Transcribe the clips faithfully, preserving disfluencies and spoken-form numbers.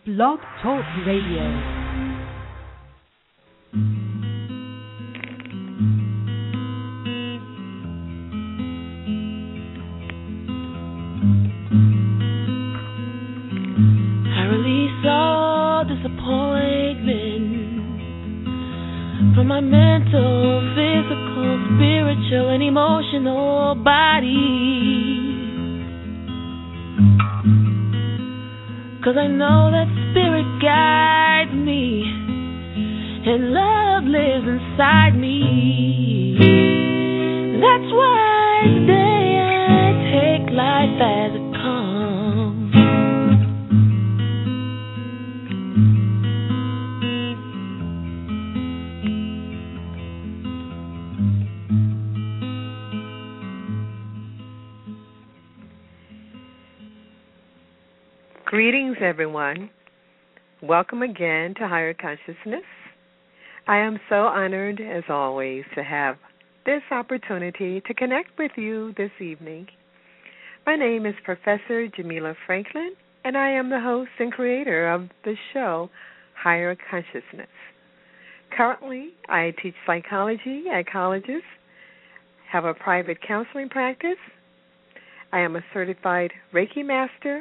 Blog Talk Radio. From my mental, physical, spiritual, and emotional body. 'Cause I know that spirit guides me, and love lives inside me. That's why today I take life as it comes. Greetings, everyone. Welcome again to Higher Consciousness. I am so honored, as always, to have this opportunity to connect with you this evening. My name is Professor Jamila Franklin, and I am the host and creator of the show Higher Consciousness. Currently, I teach psychology at colleges, have a private counseling practice. I am a certified Reiki master,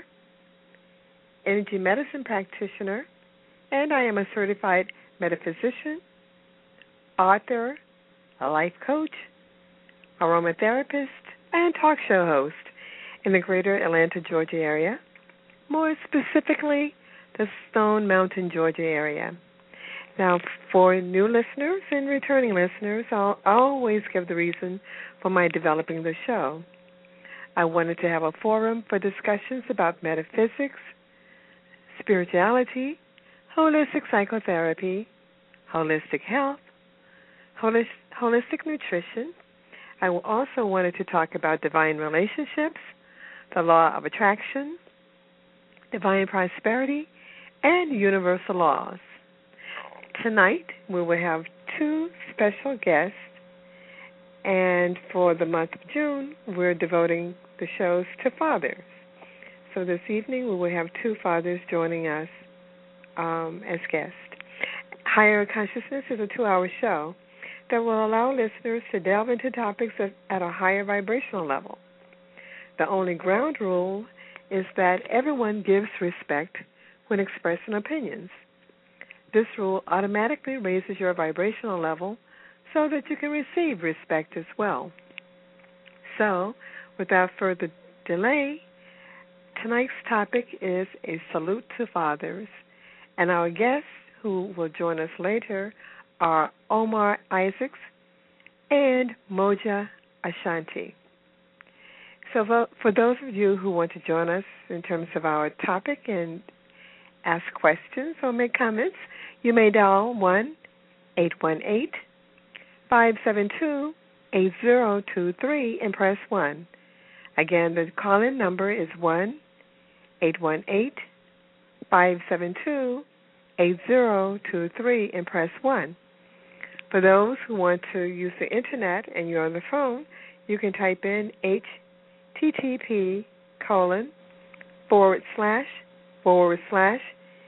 energy medicine practitioner, and I am a certified metaphysician, author, a life coach, aromatherapist, and talk show host in the greater Atlanta, Georgia area, more specifically the Stone Mountain, Georgia area. Now, for new listeners and returning listeners, I'll always give the reason for my developing the show. I wanted to have a forum for discussions about metaphysics, spirituality, holistic psychotherapy, holistic health, holis- holistic nutrition. I also wanted to talk about divine relationships, the law of attraction, divine prosperity, and universal laws. Tonight, we will have two special guests, and for the month of June, we're devoting the shows to fathers. So this evening we will have two fathers joining us um, as guests. Higher Consciousness is a two-hour show that will allow listeners to delve into topics at, at a higher vibrational level. The only ground rule is that everyone gives respect when expressing opinions. This rule automatically raises your vibrational level so that you can receive respect as well. So, without further delay, tonight's topic is a salute to fathers, and our guests who will join us later are Omar Isaacs and Moja Ashanti. So for those of you who want to join us in terms of our topic and ask questions or make comments, you may dial one eight one eight, five seven two, eight zero two three and press one. Again, the call-in number is one eight one eight, five seven two, eight zero two three and press one. For those who want to use the Internet and you're on the phone, you can type in http colon forward slash forward slash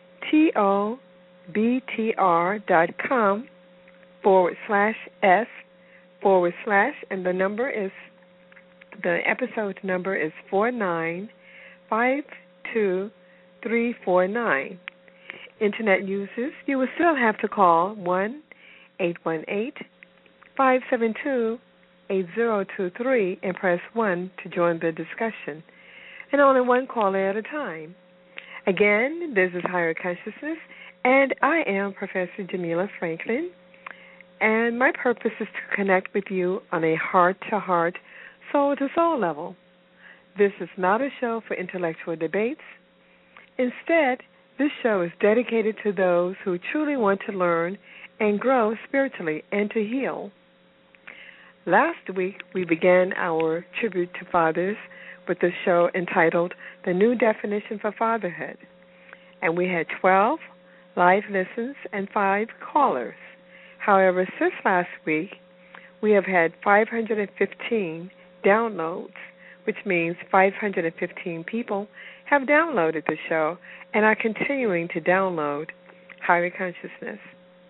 tobtr dot com forward slash s forward slash, and the number is, the episode number is four nine five two three four nine. Internet users, you will still have to call one eight one eight, five seven two, eight zero two three and press one to join the discussion, and only one caller at a time. Again, this is Higher Consciousness, and I am Professor Jamila Franklin, and my purpose is to connect with you on a heart-to-heart, soul-to-soul level. This is not a show for intellectual debates. Instead, this show is dedicated to those who truly want to learn and grow spiritually and to heal. Last week, we began our tribute to fathers with the show entitled The New Definition for Fatherhood, and we had twelve live listens and five callers. However, since last week, we have had five hundred fifteen downloads, which means five hundred fifteen people have downloaded the show and are continuing to download Higher Consciousness.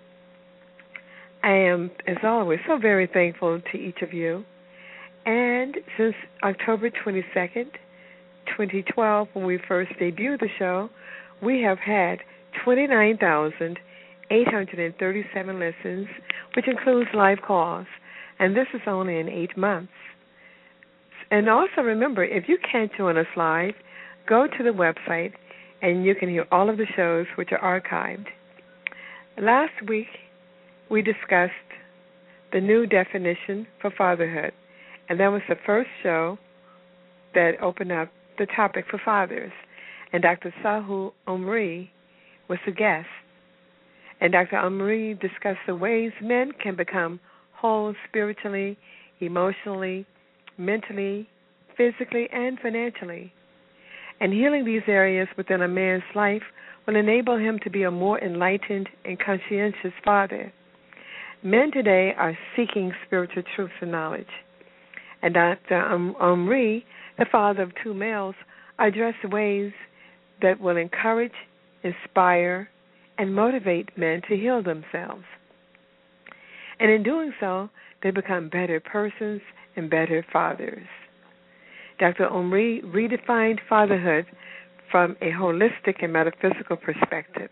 I am, as always, so very thankful to each of you. And since October twenty-second, twenty twelve, when we first debuted the show, we have had twenty-nine thousand eight hundred thirty-seven listens, which includes live calls. And this is only in eight months. And also remember, if you can't join us live, go to the website and you can hear all of the shows which are archived. Last week, we discussed the new definition for fatherhood. And that was the first show that opened up the topic for fathers. And Doctor Sahu Omri was the guest. And Doctor Omri discussed the ways men can become whole spiritually, emotionally, mentally, physically, and financially. And healing these areas within a man's life will enable him to be a more enlightened and conscientious father. Men today are seeking spiritual truths and knowledge. And Doctor Omri, the father of two males, addressed ways that will encourage, inspire, and motivate men to heal themselves. And in doing so, they become better persons and better fathers. Doctor Omri redefined fatherhood from a holistic and metaphysical perspective.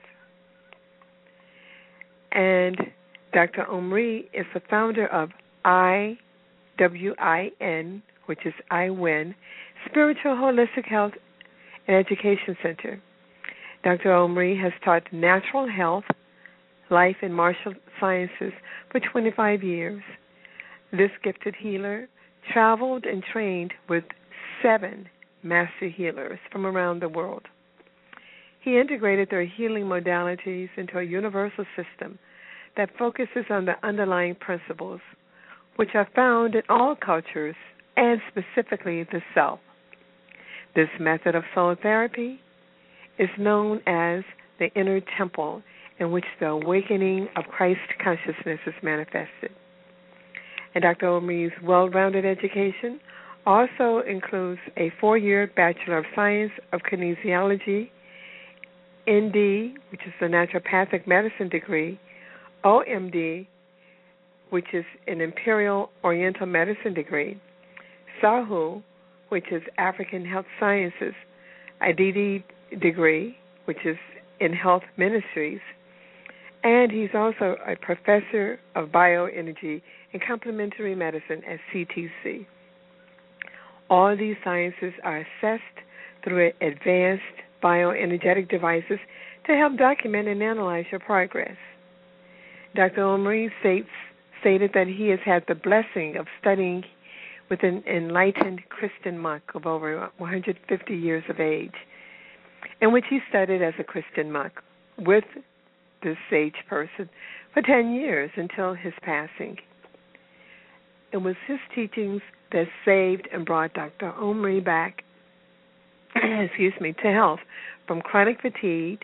And Doctor Omri is the founder of I W I N, which is I WIN, Spiritual Holistic Health and Education Center. Doctor Omri has taught natural health, life, and martial sciences for twenty-five years. This gifted healer traveled and trained with seven master healers from around the world. He integrated their healing modalities into a universal system that focuses on the underlying principles, which are found in all cultures and specifically the self. This method of soul therapy is known as the inner temple, in which the awakening of Christ consciousness is manifested. And Doctor Omri's well-rounded education also includes a four-year Bachelor of Science of Kinesiology, N D, which is the Naturopathic Medicine degree, O M D, which is an Imperial Oriental Medicine degree, Sahu, which is African Health Sciences, a D D degree, which is in Health Ministries, and he's also a Professor of Bioenergy and Complementary Medicine at C T C. All these sciences are assessed through advanced bioenergetic devices to help document and analyze your progress. Doctor Omri states, stated that he has had the blessing of studying with an enlightened Christian monk of over one hundred fifty years of age, in which he studied as a Christian monk with this sage person for ten years until his passing. It was his teachings that saved and brought Doctor Omri back, excuse me, to health from chronic fatigue,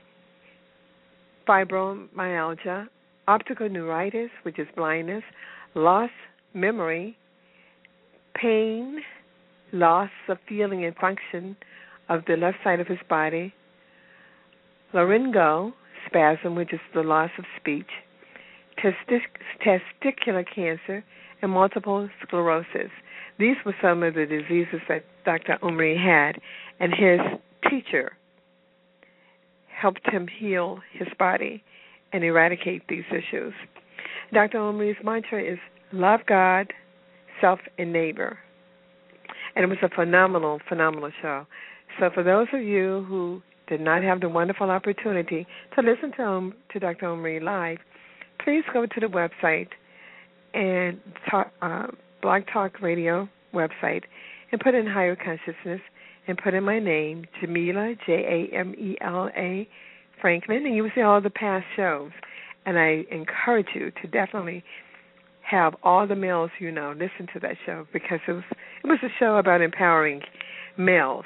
fibromyalgia, optical neuritis, which is blindness, loss, memory, pain, loss of feeling and function of the left side of his body, laryngo spasm, which is the loss of speech, testic- testicular cancer, and multiple sclerosis. These were some of the diseases that Doctor Omri had, and his teacher helped him heal his body and eradicate these issues. Doctor Omri's mantra is love God, self, and neighbor. And it was a phenomenal, phenomenal show. So for those of you who did not have the wonderful opportunity to listen to, um, to Doctor Omri live, please go to the website and talk, uh, Blog Talk Radio website and put in Higher Consciousness and put in my name, Jamila, J A M E L A, Franklin, and you will see all the past shows. And I encourage you to definitely have all the males you know listen to that show, because it was it was a show about empowering males.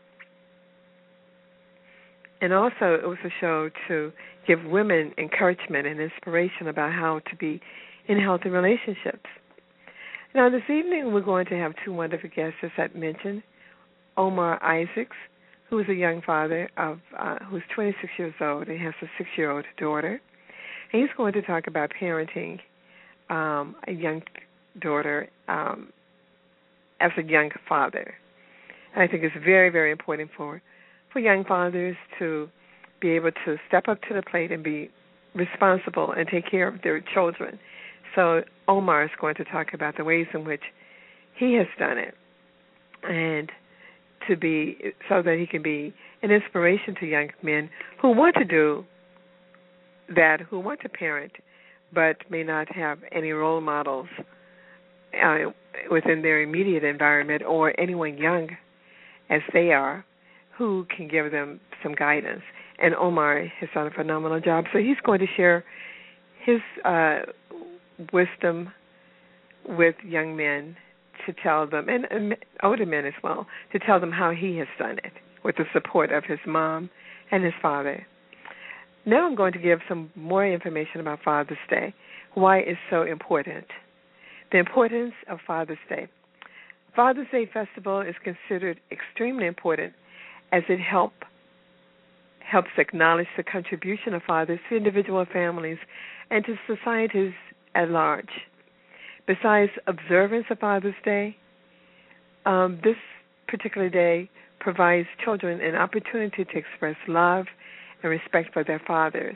And also it was a show to give women encouragement and inspiration about how to be in healthy relationships. Now this evening we're going to have two wonderful guests, as I mentioned, Omar Isaacs, who is a young father of uh, who's twenty-six years old and has a six-year-old daughter. And he's going to talk about parenting um, a young daughter um, as a young father. And I think it's very, very important for, for young fathers to be able to step up to the plate and be responsible and take care of their children. So Omar is going to talk about the ways in which he has done it, and to be so that he can be an inspiration to young men who want to do that, who want to parent, but may not have any role models uh, within their immediate environment or anyone young as they are who can give them some guidance. And Omar has done a phenomenal job. So he's going to share his uh, wisdom with young men to tell them, and, and older men as well, to tell them how he has done it with the support of his mom and his father. Now I'm going to give some more information about Father's Day, why it's so important. The importance of Father's Day. Father's Day Festival is considered extremely important as it help, helps acknowledge the contribution of fathers to individual families and to societies at large. Besides observance of Father's Day, um, this particular day provides children an opportunity to express love and respect for their fathers.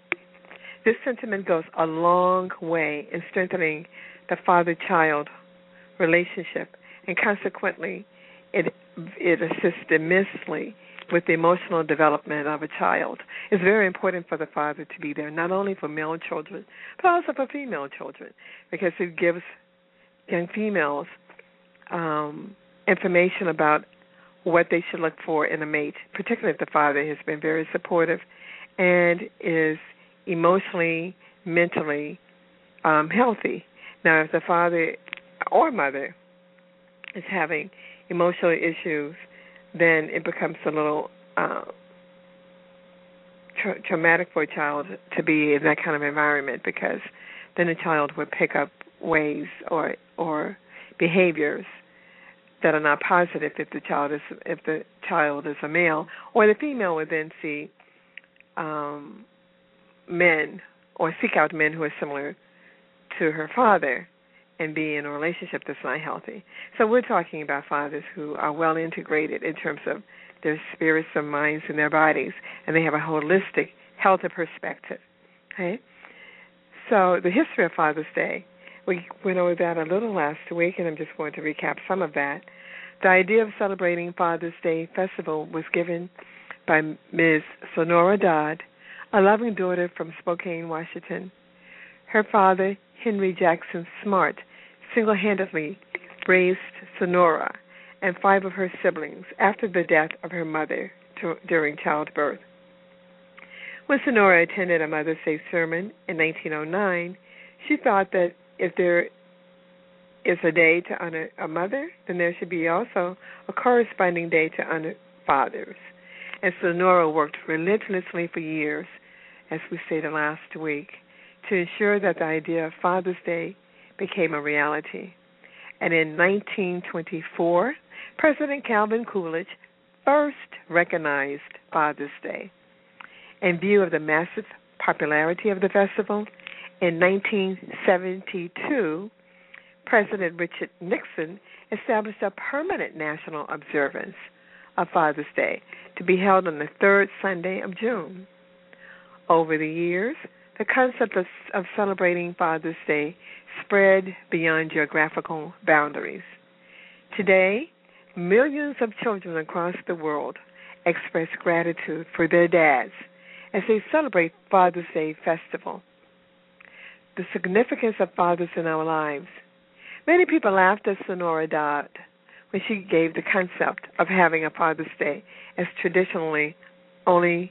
This sentiment goes a long way in strengthening the father-child relationship, and consequently, it it assists immensely with the emotional development of a child. It's very important for the father to be there, not only for male children, but also for female children, because it gives young females um, information about what they should look for in a mate, particularly if the father has been very supportive and is emotionally, mentally um, healthy. Now, if the father or mother is having emotional issues, then it becomes a little uh, tra- traumatic for a child to be in that kind of environment, because then the child would pick up ways or or behaviors that are not positive if the child is if the child is a male, or the female would then see um, men or seek out men who are similar to her father and be in a relationship that's not healthy. So we're talking about fathers who are well integrated in terms of their spirits, their minds, and their bodies, and they have a holistic, healthy perspective. Okay? So the history of Father's Day, we went over that a little last week, and I'm just going to recap some of that. The idea of celebrating Father's Day Festival was given by Miz Sonora Dodd, a loving daughter from Spokane, Washington. Her father, Henry Jackson Smart, single-handedly raised Sonora and five of her siblings after the death of her mother to, during childbirth. When Sonora attended a Mother's Day sermon in nineteen oh nine, she thought that if there is a day to honor a mother, then there should be also a corresponding day to honor fathers. And Sonora worked relentlessly for years, as we stated last week, to ensure that the idea of Father's Day became a reality. And in nineteen twenty-four, President Calvin Coolidge first recognized Father's Day. In view of the massive popularity of the festival, in nineteen seventy-two, President Richard Nixon established a permanent national observance of Father's Day to be held on the third Sunday of June. Over the years, the concept of, of celebrating Father's Day spread beyond geographical boundaries. Today, millions of children across the world express gratitude for their dads as they celebrate Father's Day Festival. The significance of fathers in our lives. Many people laughed at Sonora Dodd when she gave the concept of having a Father's Day, as traditionally only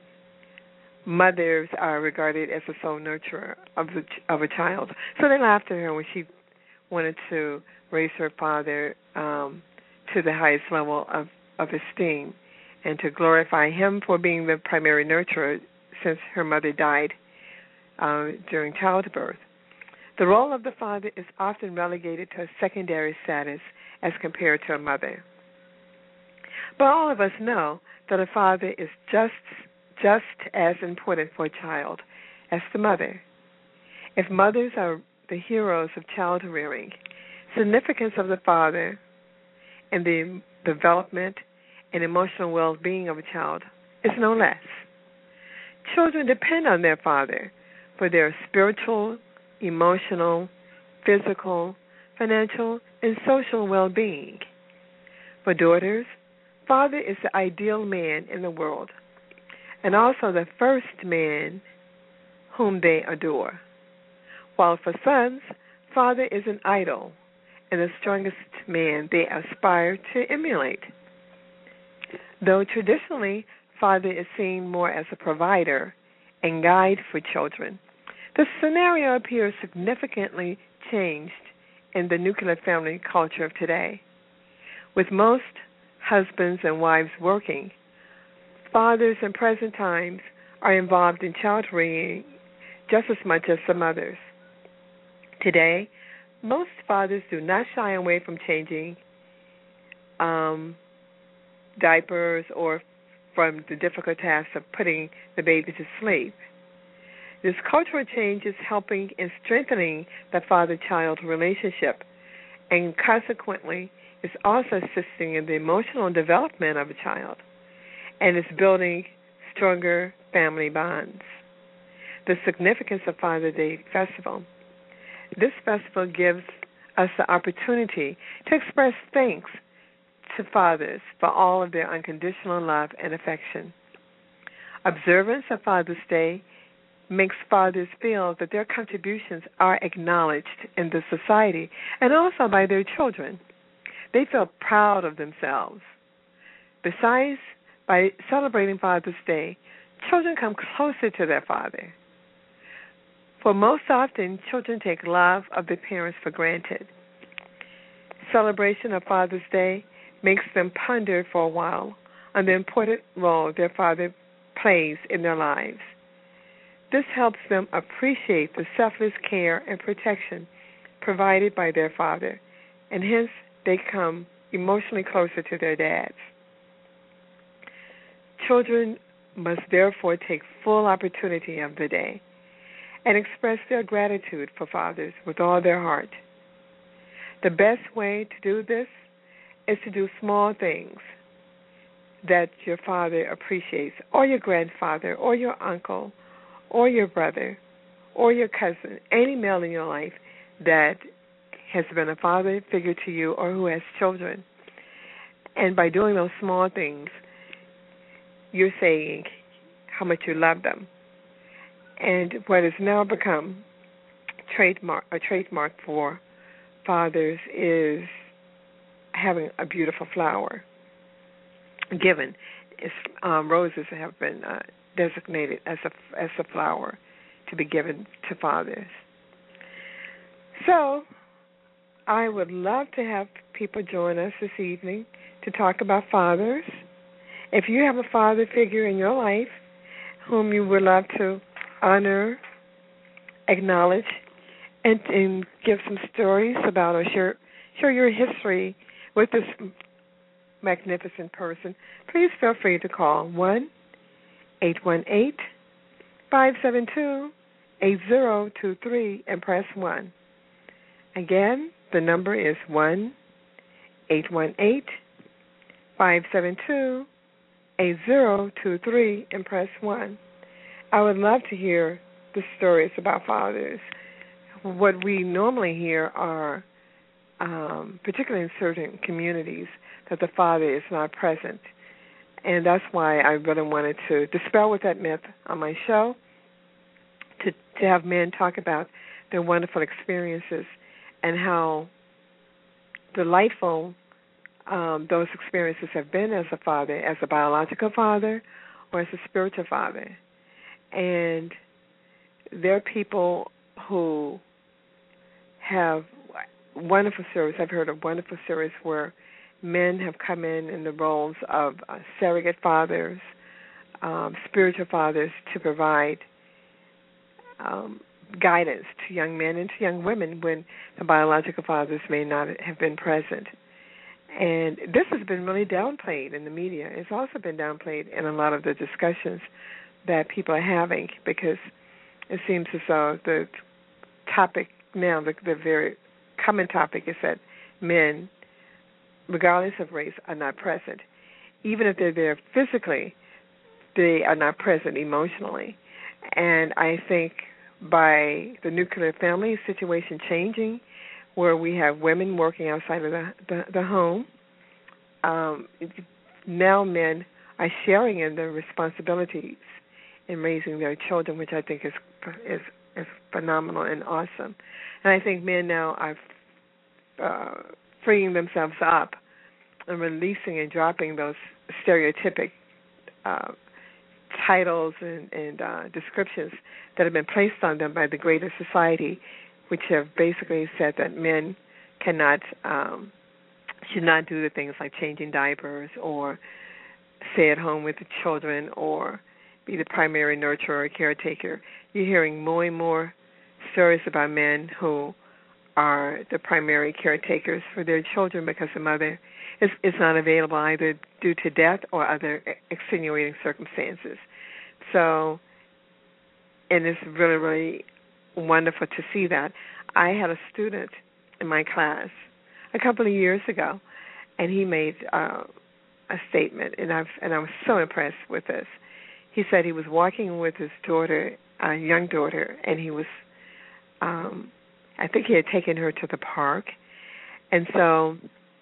mothers are regarded as the sole nurturer of the, of a child. So they laughed at her when she wanted to raise her father um, to the highest level of, of esteem and to glorify him for being the primary nurturer since her mother died uh, during childbirth. The role of the father is often relegated to a secondary status as compared to a mother. But all of us know that a father is just just as important for a child as the mother. If mothers are the heroes of child rearing, significance of the father in the development and emotional well-being of a child is no less. Children depend on their father for their spiritual, emotional, physical, financial, and social well-being. For daughters, father is the ideal man in the world, and also the first man whom they adore. While for sons, father is an idol and the strongest man they aspire to emulate. Though traditionally, father is seen more as a provider and guide for children, the scenario appears significantly changed in the nuclear family culture of today. With most husbands and wives working, fathers in present times are involved in child rearing just as much as the mothers. Today, most fathers do not shy away from changing um, diapers or from the difficult task of putting the baby to sleep. This cultural change is helping in strengthening the father-child relationship, and consequently is also assisting in the emotional development of a child, and is building stronger family bonds. The significance of Father's Day Festival. This festival gives us the opportunity to express thanks to fathers for all of their unconditional love and affection. Observance of Father's Day makes fathers feel that their contributions are acknowledged in the society and also by their children. They feel proud of themselves. Besides, by celebrating Father's Day, children come closer to their father. For most often, children take love of their parents for granted. Celebration of Father's Day makes them ponder for a while on the important role their father plays in their lives. This helps them appreciate the selfless care and protection provided by their father, and hence they come emotionally closer to their dads. Children must therefore take full opportunity of the day and express their gratitude for fathers with all their heart. The best way to do this is to do small things that your father appreciates, or your grandfather, or your uncle, or your brother, or your cousin, any male in your life that has been a father figure to you or who has children. And by doing those small things, you're saying how much you love them. And what has now become trademark, a trademark for fathers is having a beautiful flower given. It's, um, roses have been uh, designated as a, as a flower to be given to fathers. So I would love to have people join us this evening to talk about fathers. If you have a father figure in your life whom you would love to honor, acknowledge, and, and give some stories about, or share, share your history with this magnificent person, please feel free to call one eight one eight, five seven two, eight zero two three and press one. Again, the number is one eight one eight, five seven two, eight zero two three and press one. I would love to hear the stories about fathers. What we normally hear are, um, particularly in certain communities, that the father is not present. And that's why I really wanted to dispel with that myth on my show, to, to have men talk about their wonderful experiences and how delightful um, those experiences have been as a father, as a biological father or as a spiritual father. And there are people who have wonderful stories. I've heard of wonderful stories where men have come in in the roles of uh, surrogate fathers, um, spiritual fathers, to provide um, guidance to young men and to young women when the biological fathers may not have been present. And this has been really downplayed in the media. It's also been downplayed in a lot of the discussions that people are having, because it seems as though the topic now, the, the very common topic, is that men, regardless of race, are not present. Even if they're there physically, they are not present emotionally. And I think by the nuclear family situation changing, where we have women working outside of the, the, the home, um, now men are sharing in the responsibilities in raising their children, which I think is is is phenomenal and awesome. And I think men now are uh, freeing themselves up and releasing and dropping those stereotypic uh, titles and, and uh, descriptions that have been placed on them by the greater society, which have basically said that men cannot, um, should not do the things like changing diapers or stay at home with the children or be the primary nurturer or caretaker. You're hearing more and more stories about men who are the primary caretakers for their children because the mother is, is not available either due to death or other extenuating circumstances. So, and it's really, really wonderful to see that. I had a student in my class a couple of years ago, and he made uh, a statement, and I've and I was so impressed with this. He said he was walking with his daughter, a young daughter, and he was, um, I think he had taken her to the park, and so,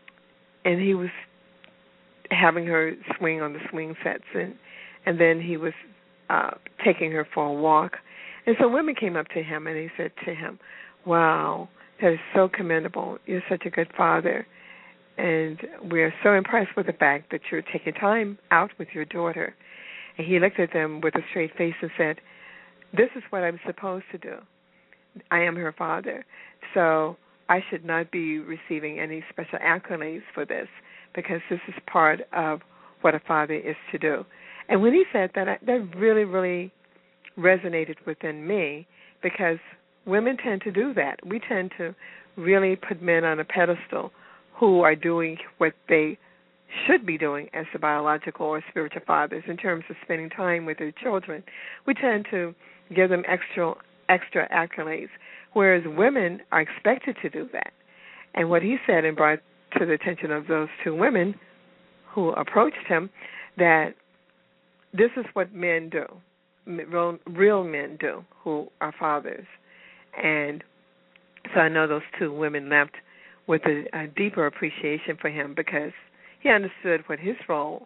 and he was having her swing on the swing sets, and and then he was uh, taking her for a walk. And so women came up to him and they said to him, "Wow, that is so commendable. You're such a good father. And we're so impressed with the fact that you're taking time out with your daughter." And he looked at them with a straight face and said, "This is what I'm supposed to do. I am her father. So I should not be receiving any special accolades for this, because this is part of what a father is to do." And when he said that, that really, really resonated within me, because women tend to do that. We tend to really put men on a pedestal who are doing what they should be doing as the biological or spiritual fathers in terms of spending time with their children. We tend to give them extra extra accolades, whereas women are expected to do that. And what he said and brought to the attention of those two women who approached him, that this is what men do, real, real men do, who are fathers. And so I know those two women left with a, a deeper appreciation for him, because he understood what his role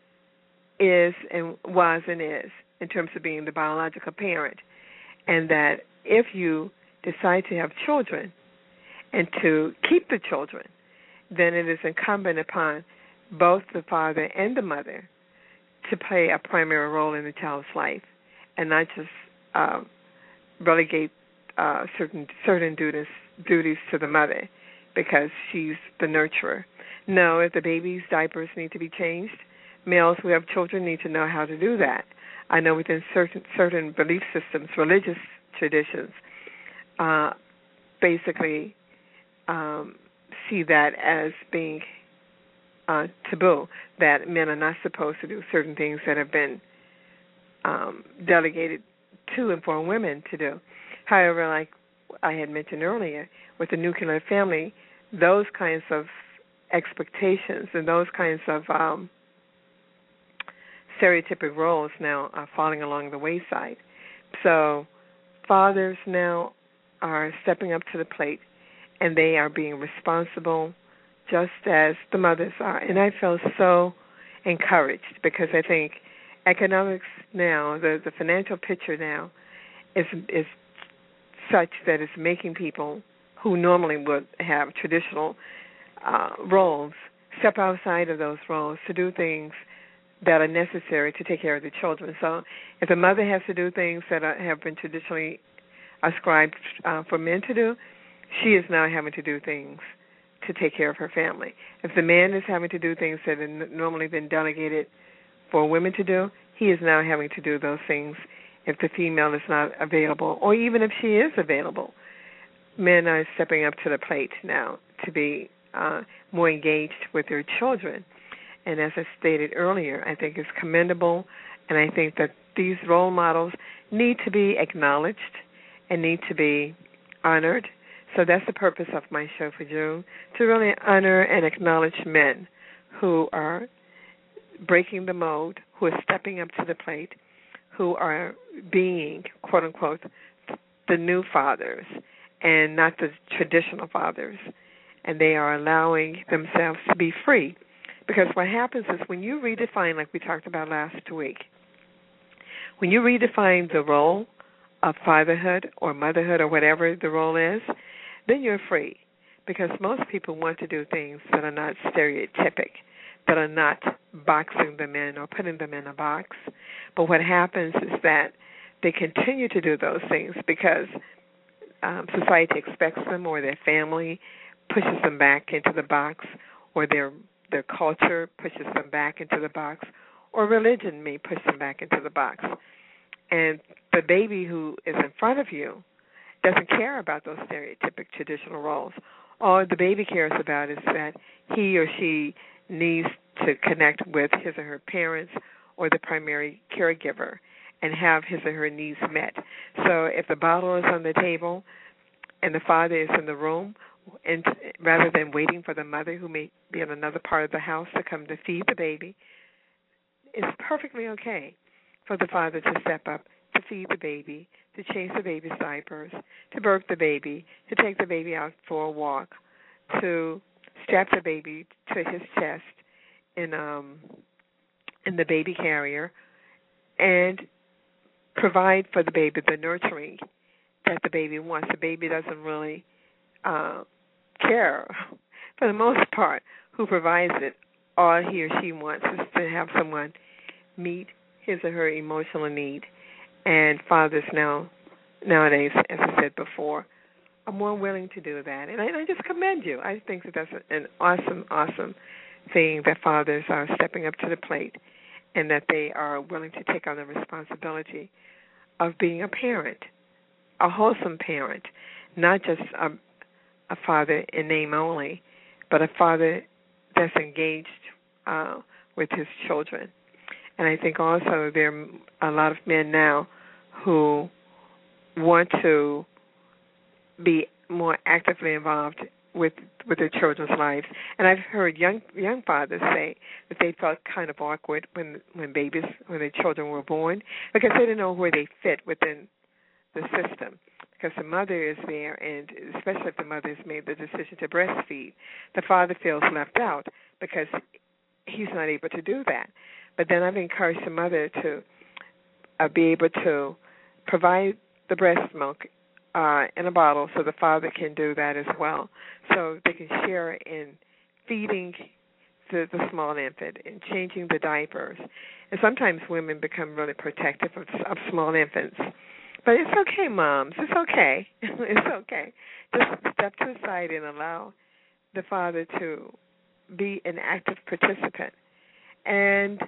is and was and is in terms of being the biological parent, and that if you decide to have children and to keep the children, then it is incumbent upon both the father and the mother to play a primary role in the child's life, and not just uh, relegate uh, certain certain duties duties to the mother because she's the nurturer. No, if the baby's diapers need to be changed, males who have children need to know how to do that. I know within certain certain belief systems, religious traditions, uh, basically um, see that as being uh, taboo, that men are not supposed to do certain things that have been um, delegated to and for women to do. However, like I had mentioned earlier, with the nuclear family, those kinds of expectations and those kinds of um, stereotypic roles now are falling along the wayside. So fathers now are stepping up to the plate, and they are being responsible just as the mothers are. And I feel so encouraged, because I think economics now, the, the financial picture now, is is such that it's making people who normally would have traditional uh, roles step outside of those roles to do things that are necessary to take care of the children. So if the mother has to do things that are, have been traditionally ascribed uh, for men to do, she is now having to do things to take care of her family. If the man is having to do things that have normally been delegated for women to do, he is now having to do those things if the female is not available, or even if she is available. Men are stepping up to the plate now to be uh, more engaged with their children. And as I stated earlier, I think it's commendable, and I think that these role models need to be acknowledged and need to be honored. So that's the purpose of my show for June, to really honor and acknowledge men who are breaking the mold, who are stepping up to the plate, who are being, quote unquote, the new fathers and not the traditional fathers. And they are allowing themselves to be free. Because what happens is when you redefine, like we talked about last week, when you redefine the role of fatherhood or motherhood or whatever the role is, then you're free. Because most people want to do things that are not stereotypic, that are not boxing them in or putting them in a box. But what happens is that they continue to do those things because um, society expects them, or their family pushes them back into the box, or their their culture pushes them back into the box, or religion may push them back into the box. And the baby who is in front of you doesn't care about those stereotypic traditional roles. All the baby cares about is that he or she needs to connect with his or her parents or the primary caregiver and have his or her needs met. So if the bottle is on the table and the father is in the room, and rather than waiting for the mother who may be in another part of the house to come to feed the baby, it's perfectly okay for the father to step up to feed the baby, to change the baby's diapers, to birth the baby, to take the baby out for a walk, to strap the baby to his chest in um in the baby carrier, and provide for the baby the nurturing that the baby wants. The baby doesn't really uh, care, for the most part, who provides it. All he or she wants is to have someone meet his or her emotional need. And fathers now, nowadays, as I said before, are more willing to do that. And I, I just commend you. I think that that's an awesome, awesome thing that fathers are stepping up to the plate and that they are willing to take on the responsibility of being a parent, a wholesome parent, not just a, a father in name only, but a father that's engaged uh, with his children. And I think also there are a lot of men now who want to be more actively involved with with their children's lives. And I've heard young young fathers say that they felt kind of awkward when when babies, when their children were born, because they didn't know where they fit within the system. Because the mother is there, and especially if the mother has made the decision to breastfeed, the father feels left out because he's not able to do that. But then I've encouraged the mother to uh, be able to provide the breast milk uh, in a bottle so the father can do that as well. So they can share in feeding the, the small infant and changing the diapers. And sometimes women become really protective of, of small infants. But it's okay, moms. It's okay. It's okay. Just step to the side and allow the father to be an active participant. And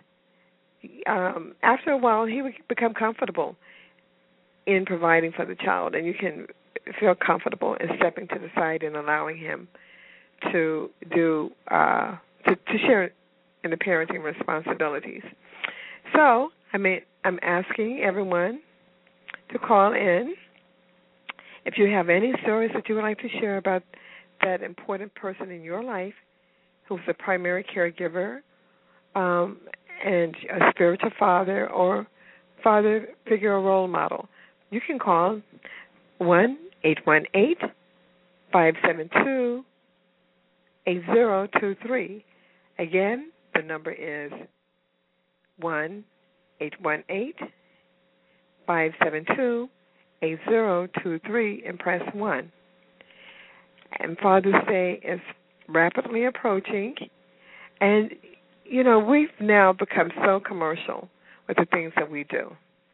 um, after a while, he would become comfortable in providing for the child, and you can feel comfortable in stepping to the side and allowing him to do uh, to, to share in the parenting responsibilities. So, I mean, I'm asking everyone to call in if you have any stories that you would like to share about that important person in your life who's the primary caregiver um, and a spiritual father or father figure or role model. You can call one eight one eight, five seven two, eight zero two three. Again, the number is one eight one eight, five seven two, eight zero two three and press one. And Father's Day is rapidly approaching, and, you know, we've now become so commercial with the things that we do.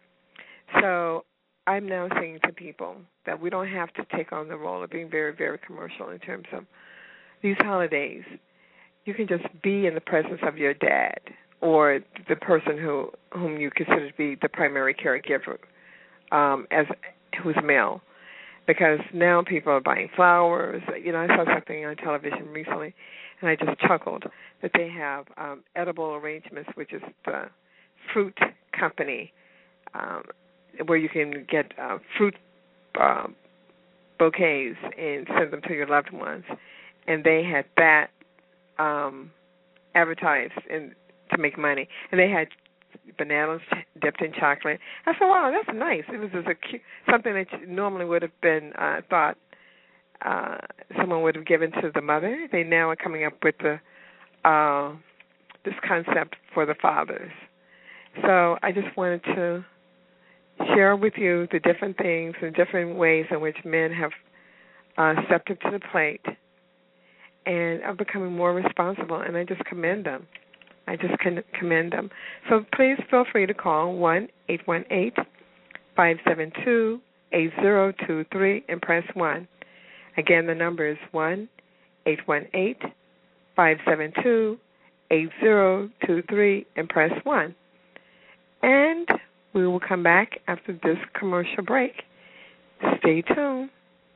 So I'm now saying to people that we don't have to take on the role of being very, very commercial in terms of these holidays. You can just be in the presence of your dad or the person who whom you consider to be the primary caregiver, um, as who's male, because now people are buying flowers. You know, I saw something on television recently, and I just chuckled that they have um, Edible Arrangements, which is the fruit company, um, where you can get uh, fruit uh, bouquets and send them to your loved ones. And they had that um, advertised in, to make money. And they had bananas dipped in chocolate. I said, wow, that's nice. It was just a cute, something that normally would have been uh, thought uh, someone would have given to the mother. They now are coming up with the uh, this concept for the fathers. So I just wanted to share with you the different things and different ways in which men have uh, stepped up to the plate and are becoming more responsible, and I just commend them. I just can commend them. So please feel free to call one eight one eight, five seven two, eight zero two three and press one. Again, the number is one eight one eight, five seven two, eight zero two three and press one. And we will come back after this commercial break. Stay tuned.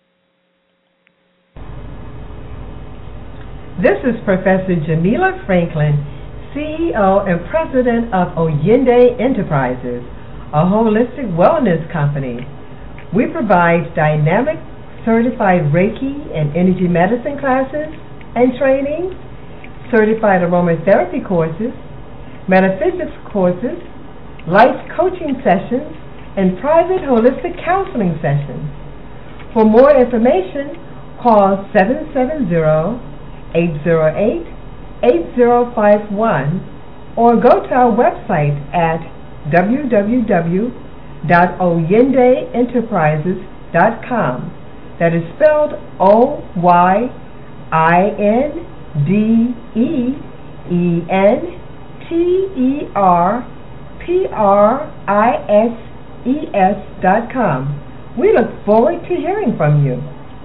This is Professor Jamila Franklin, C E O and President of Oyende Enterprises, a holistic wellness company. We provide dynamic certified Reiki and energy medicine classes and trainings, certified aromatherapy courses, metaphysics courses, life coaching sessions, and private holistic counseling sessions. For more information, call seven seven zero, eight zero eight, eight zero five one or go to our website at w w w dot oyende enterprises dot com. That is spelled O Y I N D E E N T E R P R I S E S dot com. We look forward to hearing from you.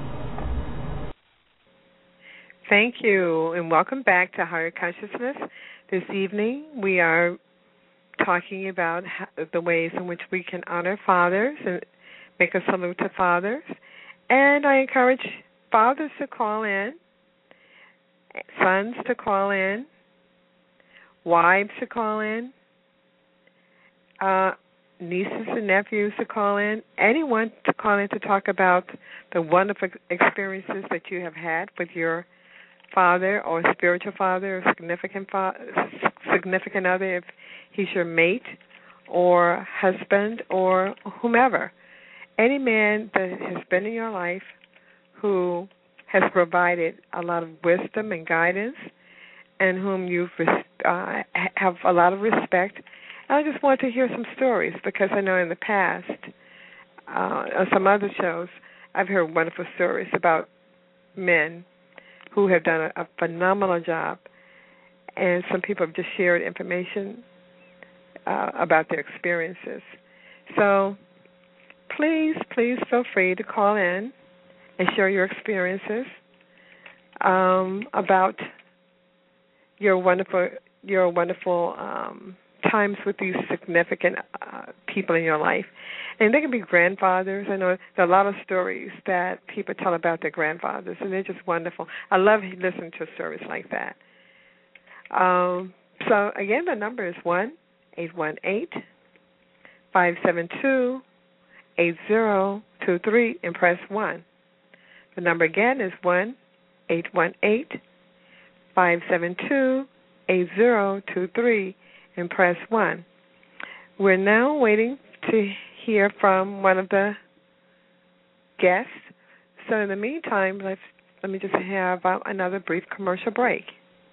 Thank you, and welcome back to Higher Consciousness. This evening we are talking about how, the ways in which we can honor fathers and make a salute to fathers. And I encourage fathers to call in, sons to call in, wives to call in, uh, nieces and nephews to call in, anyone to call in to talk about the wonderful experiences that you have had with your father or spiritual father or significant fa- significant other, if he's your mate or husband or whomever. Any man that has been in your life who has provided a lot of wisdom and guidance and whom you uh, have a lot of respect. And I just want to hear some stories because I know in the past, uh, on some other shows, I've heard wonderful stories about men who have done a, a phenomenal job, and some people have just shared information uh, about their experiences. So please, please feel free to call in and share your experiences um, about your wonderful, your wonderful um, times with these significant uh, people in your life. And they can be grandfathers. I know there are a lot of stories that people tell about their grandfathers, and they're just wonderful. I love listening to stories like that. Um, so, again, the number is one eight one eight, five seven two, eight zero two three and press one. The number again is one eight one eight, five seven two, eight zero two three and press one. We're now waiting to hear from one of the guests. So in the meantime, let's, let me just have uh, another brief commercial break.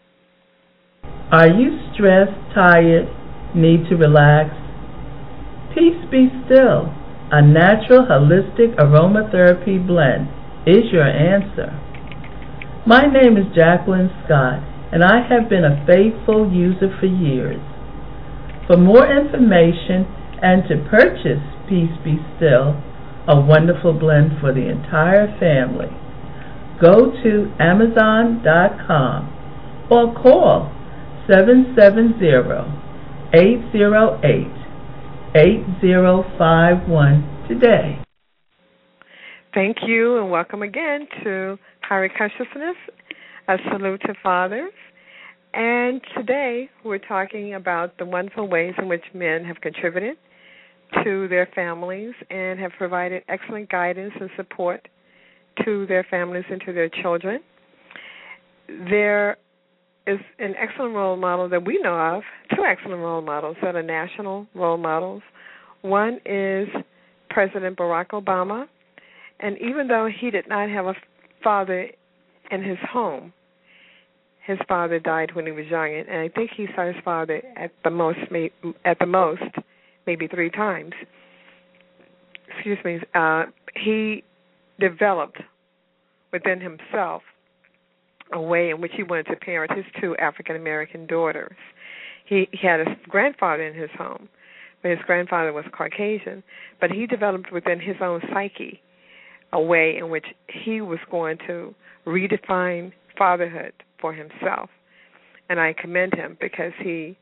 Are you stressed, tired, need to relax? Peace Be Still, a natural holistic aromatherapy blend, is your answer. My name is Jacqueline Scott, and I have been a faithful user for years. For more information and to purchase Peace Be Still, a wonderful blend for the entire family, go to amazon dot com or call seven seven zero, eight zero eight, eight zero five one today. Thank you, and welcome again to Higher Consciousness, a salute to fathers. And today we're talking about the wonderful ways in which men have contributed to their families and have provided excellent guidance and support to their families and to their children. There is an excellent role model that we know of, two excellent role models that are national role models. One is President Barack Obama, and even though he did not have a father in his home, his father died when he was young, and I think he saw his father at the most, at the most, maybe three times. Excuse me. Uh, he developed within himself a way in which he wanted to parent his two African American daughters. He, he had a grandfather in his home, but his grandfather was Caucasian. But he developed within his own psyche a way in which he was going to redefine fatherhood for himself. And I commend him because he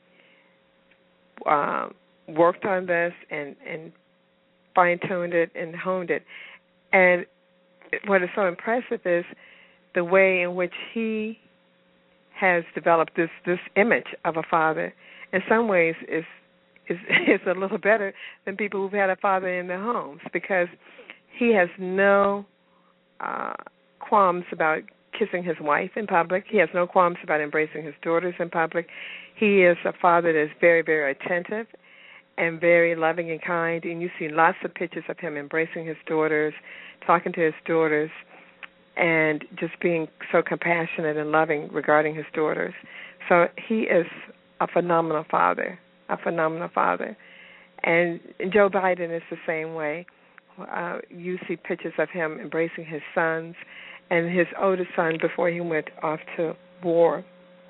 uh, worked on this and, and fine-tuned it and honed it. And what is so impressive is the way in which he has developed this, this image of a father. In some ways, is is is a little better than people who've had a father in their homes, because he has no uh, qualms about kissing his wife in public. He has no qualms about embracing his daughters in public. He is a father that is very, very attentive and very loving and kind, and you see lots of pictures of him embracing his daughters, talking to his daughters, and just being so compassionate and loving regarding his daughters. So he is a phenomenal father, a phenomenal father. And Joe Biden is the same way. Uh, you see pictures of him embracing his sons, and his oldest son, before he went off to war,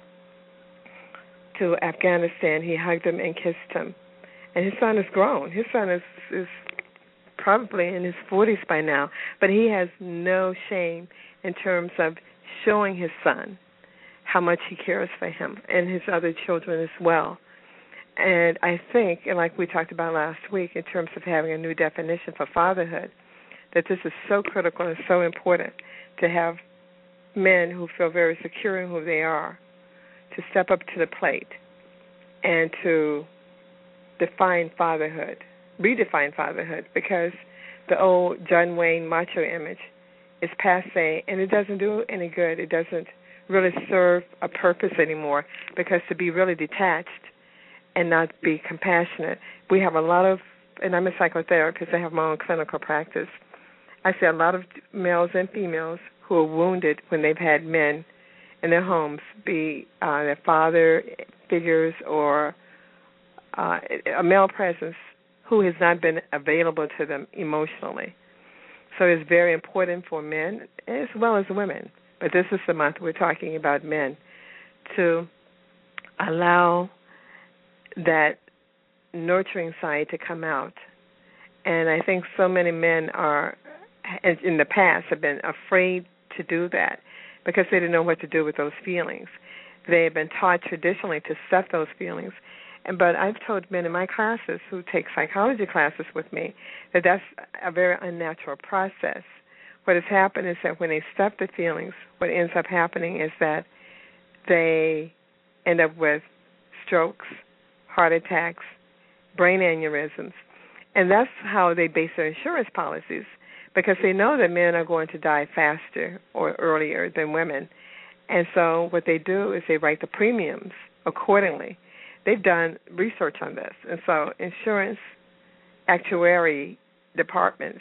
to Afghanistan, he hugged him and kissed him. And his son is grown. His son is, is probably in his forties by now, but he has no shame in terms of showing his son how much he cares for him and his other children as well. And I think, and like we talked about last week, in terms of having a new definition for fatherhood, that this is so critical and so important to have men who feel very secure in who they are to step up to the plate and to define fatherhood, redefine fatherhood, because the old John Wayne macho image is passé, and it doesn't do any good. It doesn't really serve a purpose anymore, because to be really detached and not be compassionate, we have a lot of, and I'm a psychotherapist, I have my own clinical practice, I see a lot of males and females who are wounded when they've had men in their homes, be uh, their father figures or uh, a male presence who has not been available to them emotionally. So it's very important for men as well as women, but this is the month we're talking about men, to allow that nurturing side to come out. And I think so many men are, in the past, have been afraid to do that because they didn't know what to do with those feelings. They have been taught traditionally to stuff those feelings. And but I've told men in my classes who take psychology classes with me that that's a very unnatural process. What has happened is that when they stuff the feelings, what ends up happening is that they end up with strokes, heart attacks, brain aneurysms. And that's how they base their insurance policies, because they know that men are going to die faster or earlier than women. And so what they do is they write the premiums accordingly. They've done research on this. And so insurance actuary departments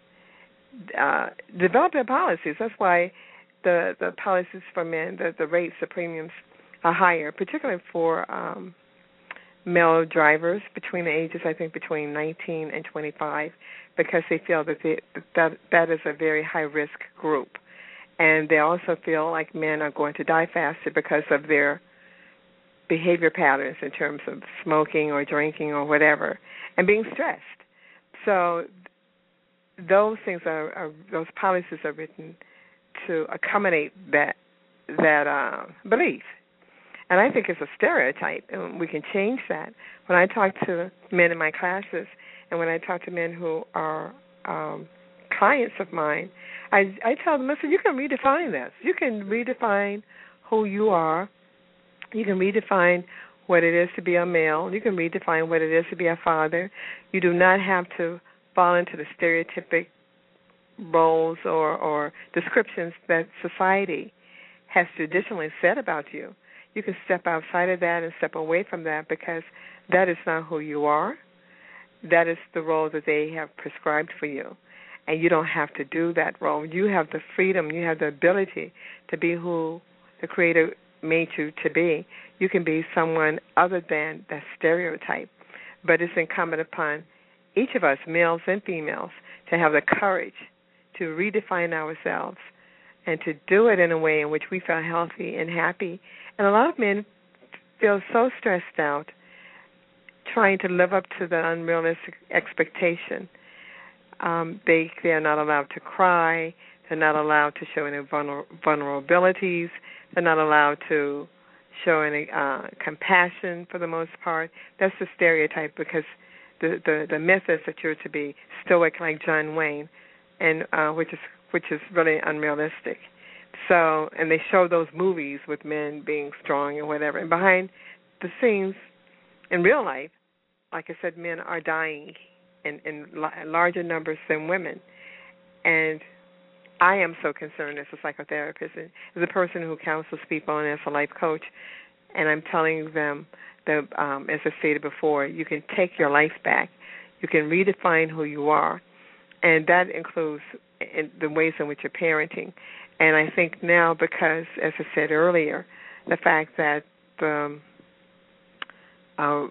uh, develop their policies. That's why the, the policies for men, the, the rates, the premiums are higher, particularly for um, male drivers between the ages, I think, between nineteen and twenty-five, because they feel that they, that, that is a very high-risk group. And they also feel like men are going to die faster because of their behavior patterns in terms of smoking or drinking or whatever, and being stressed. So those things are, are those policies are written to accommodate that that uh, belief. And I think it's a stereotype, and we can change that. When I talk to men in my classes, and when I talk to men who are um, clients of mine, I I tell them, listen, you can redefine this. You can redefine who you are. You can redefine what it is to be a male. You can redefine what it is to be a father. You do not have to fall into the stereotypic roles or, or descriptions that society has traditionally said about you. You can step outside of that and step away from that because that is not who you are. That is the role that they have prescribed for you. And you don't have to do that role. You have the freedom, you have the ability to be who the Creator made you to be. You can be someone other than that stereotype. But it's incumbent upon each of us, males and females, to have the courage to redefine ourselves and to do it in a way in which we feel healthy and happy. And a lot of men feel so stressed out trying to live up to the unrealistic expectation. Um, they they are not allowed to cry. They're not allowed to show any vulner- vulnerabilities. They're not allowed to show any uh, compassion for the most part. That's the stereotype because the, the, the myth is that you're to be stoic like John Wayne, and uh, which is which is really unrealistic. So, and they show those movies with men being strong and whatever. And behind the scenes, in real life, like I said, men are dying in, in larger numbers than women. And I am so concerned as a psychotherapist and as a person who counsels people and as a life coach, and I'm telling them that, um, as I stated before, you can take your life back. You can redefine who you are, and that includes in the ways in which you're parenting. And I think now because, as I said earlier, the fact that the uh,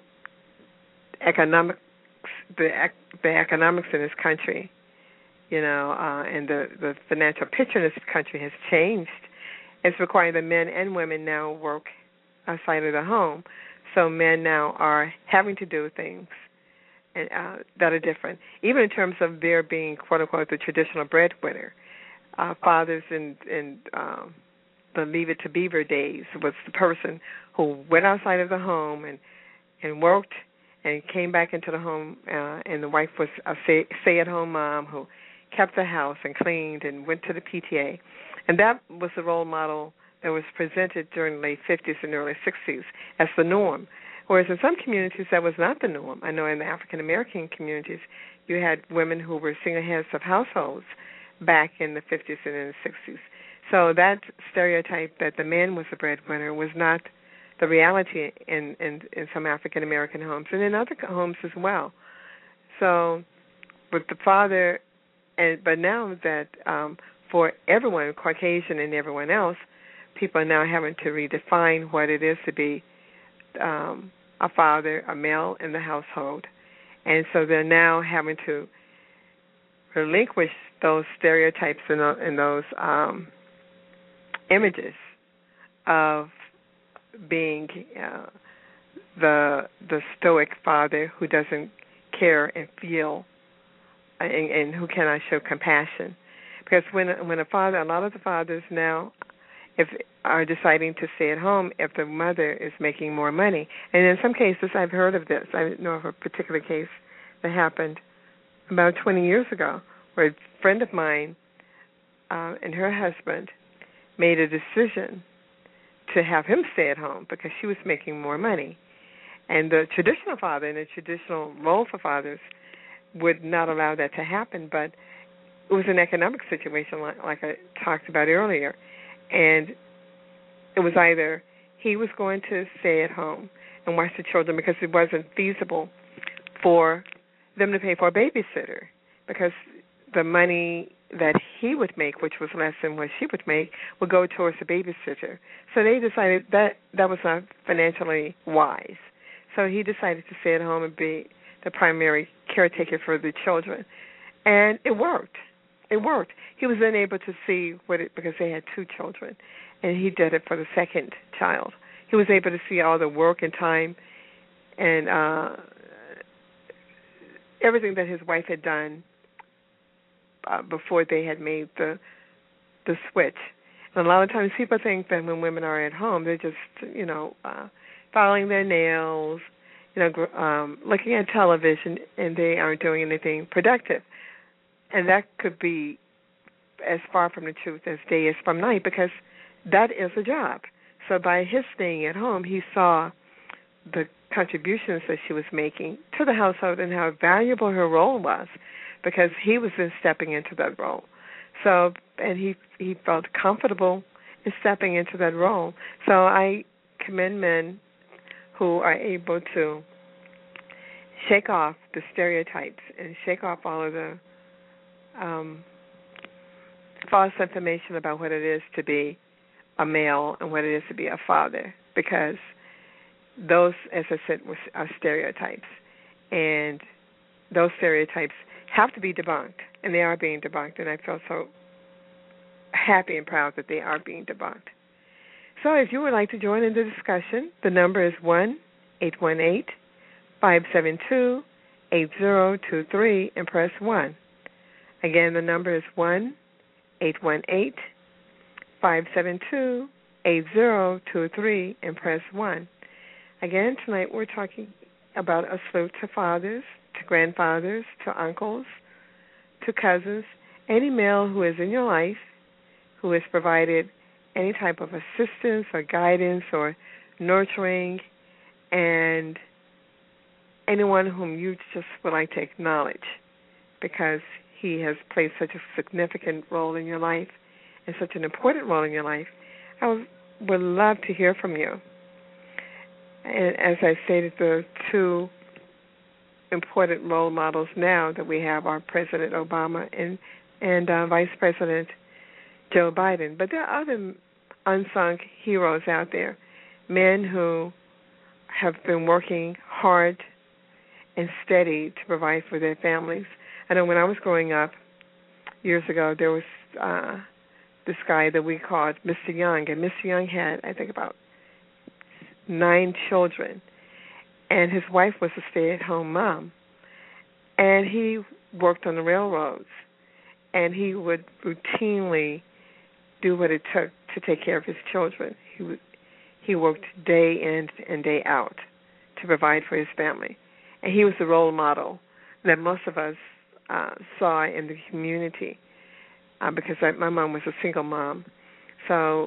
economics, the, the economics in this country, you know, uh, and the, the financial picture in this country has changed. It's requiring that men and women now work outside of the home. So men now are having to do things and, uh, that are different, even in terms of their being, quote unquote, the traditional breadwinner. Uh, fathers in, in um, the Leave It to Beaver days was the person who went outside of the home and, and worked and came back into the home, uh, and the wife was a stay, stay-at-home mom who kept the house and cleaned and went to the P T A. And that was the role model that was presented during the late fifties and early sixties as the norm. Whereas in some communities, that was not the norm. I know in the African-American communities, you had women who were single heads of households back in the fifties and in the sixties. So that stereotype that the man was the breadwinner was not the reality in, in, in some African-American homes and in other homes as well. So with the father, and but now that um, for everyone, Caucasian and everyone else, people are now having to redefine what it is to be um, a father, a male in the household. And so they're now having to relinquish those stereotypes and, and those um, images of being uh, the the stoic father who doesn't care and feel and, and who cannot show compassion. Because when when a father, a lot of the fathers now, if are deciding to stay at home if the mother is making more money, and in some cases I've heard of this. I know of a particular case that happened about twenty years ago, where a friend of mine uh, and her husband made a decision to have him stay at home because she was making more money. And the traditional father and the traditional role for fathers would not allow that to happen, but it was an economic situation like, like I talked about earlier. And it was either he was going to stay at home and watch the children because it wasn't feasible for them to pay for a babysitter because the money that he would make, which was less than what she would make, would go towards the babysitter. So they decided that that was not financially wise. So he decided to stay at home and be the primary caretaker for the children. And it worked. It worked. He was then able to see what it, because they had two children, and he did it for the second child. He was able to see all the work and time and uh, everything that his wife had done Uh, before they had made the the switch. And a lot of times people think that when women are at home, they're just, you know, uh, filing their nails, you know, um, looking at television, and they aren't doing anything productive. and that could be as far from the truth as day is from night, because that is a job. So by his staying at home, he saw the contributions that she was making to the household and how valuable her role was, because he was then stepping into that role. So, and he he felt comfortable in stepping into that role. So I commend men who are able to shake off the stereotypes and shake off all of the um, false information about what it is to be a male and what it is to be a father, because those, as I said, are stereotypes, and those stereotypes have to be debunked, and they are being debunked, and I feel so happy and proud that they are being debunked. So if you would like to join in the discussion, the number is one eight one eight, five seven two, eight zero two three and press one. Again, the number is one eight one eight, five seven two, eight zero two three and press one. Again, tonight we're talking about a salute to fathers, to grandfathers, to uncles, to cousins, any male who is in your life who has provided any type of assistance or guidance or nurturing, and anyone whom you just would like to acknowledge because he has played such a significant role in your life and such an important role in your life. I would, would love to hear from you. And as I stated, the two important role models now that we have are President Obama and, and uh, Vice President Joe Biden. But there are other unsung heroes out there, men who have been working hard and steady to provide for their families. I know when I was growing up years ago, there was uh, this guy that we called Mister Young, and Mister Young had, I think, about nine children, and his wife was a stay-at-home mom, and he worked on the railroads, and he would routinely do what it took to take care of his children. He would, he worked day in and day out to provide for his family, and he was the role model that most of us uh, saw in the community uh, because I, my mom was a single mom, so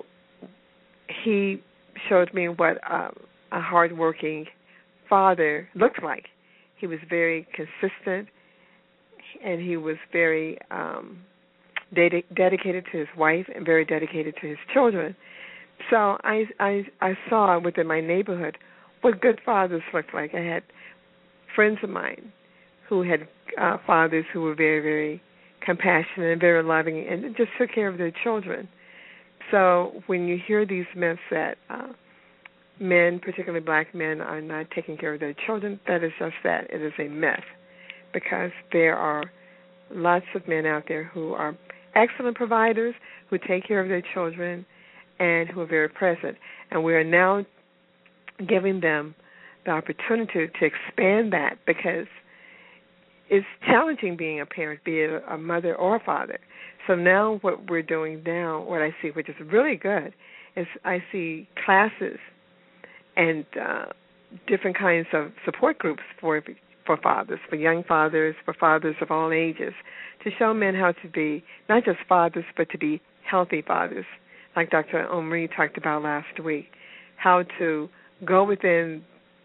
he showed me what uh, a hardworking father looked like. He was very consistent, and he was very um, ded- dedicated to his wife and very dedicated to his children. So I, I, I saw within my neighborhood what good fathers looked like. I had friends of mine who had uh, fathers who were very, very compassionate and very loving and just took care of their children. So when you hear these myths that uh, men, particularly black men, are not taking care of their children, that is just that. It is a myth, because there are lots of men out there who are excellent providers, who take care of their children, and who are very present. And we are now giving them the opportunity to expand that, because it's challenging being a parent, be it a mother or a father. So now what we're doing now, what I see, which is really good, is I see classes and uh, different kinds of support groups for for fathers, for young fathers, for fathers of all ages, to show men how to be not just fathers, but to be healthy fathers, like Doctor Omri talked about last week, how to go within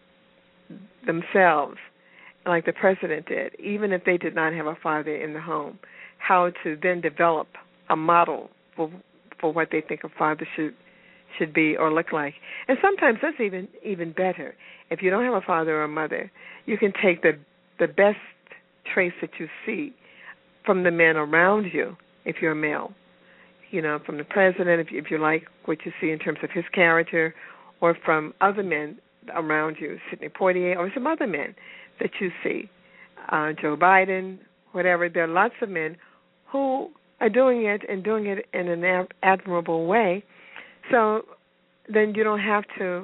themselves, like the president did, even if they did not have a father in the home, how to then develop a model for for what they think a father should should be or look like. And sometimes that's even even better. If you don't have a father or a mother, you can take the the best traits that you see from the men around you, if you're a male, you know, from the president, if you, if you like what you see in terms of his character, or from other men around you, Sidney Poitier, or some other men that you see, uh, Joe Biden, whatever. There are lots of men who are doing it and doing it in an ab- admirable way. So then you don't have to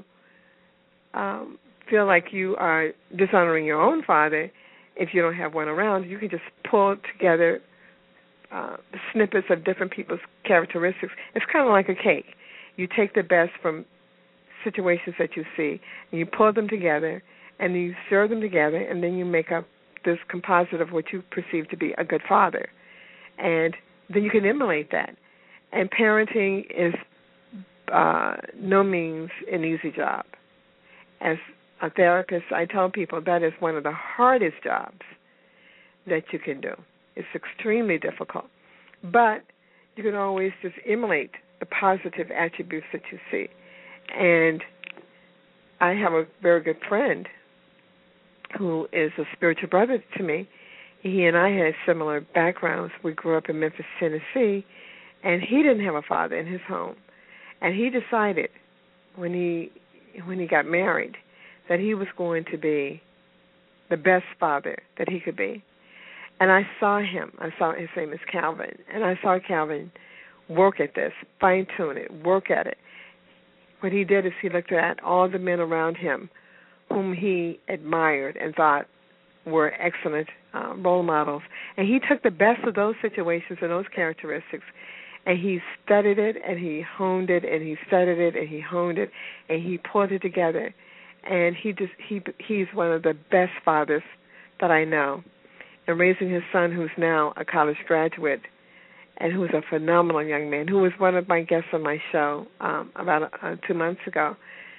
um, feel like you are dishonoring your own father if you don't have one around. You can just pull together uh, snippets of different people's characteristics. It's kind of like a cake. You take the best from situations that you see, and you pull them together, and you stir them together, and then you make up this composite of what you perceive to be a good father. And then you can emulate that. And parenting is uh, no means an easy job. As a therapist, I tell people that is one of the hardest jobs that you can do. It's extremely difficult. But you can always just emulate the positive attributes that you see. And I have a very good friend who is a spiritual brother to me. He and I had similar backgrounds. We grew up in Memphis, Tennessee, and he didn't have a father in his home. And he decided when he when he got married that he was going to be the best father that he could be. And I saw him. I saw his name is Calvin, and I saw Calvin work at this, fine-tune it, work at it. What he did is he looked at all the men around him whom he admired and thought were excellent uh, role models, and he took the best of those situations and those characteristics, and he studied it, and he honed it, and he studied it, and he honed it, and he pulled it together. And he just he he's one of the best fathers that I know. And raising his son, who's now a college graduate, and who's a phenomenal young man, who was one of my guests on my show um, about uh, two months ago.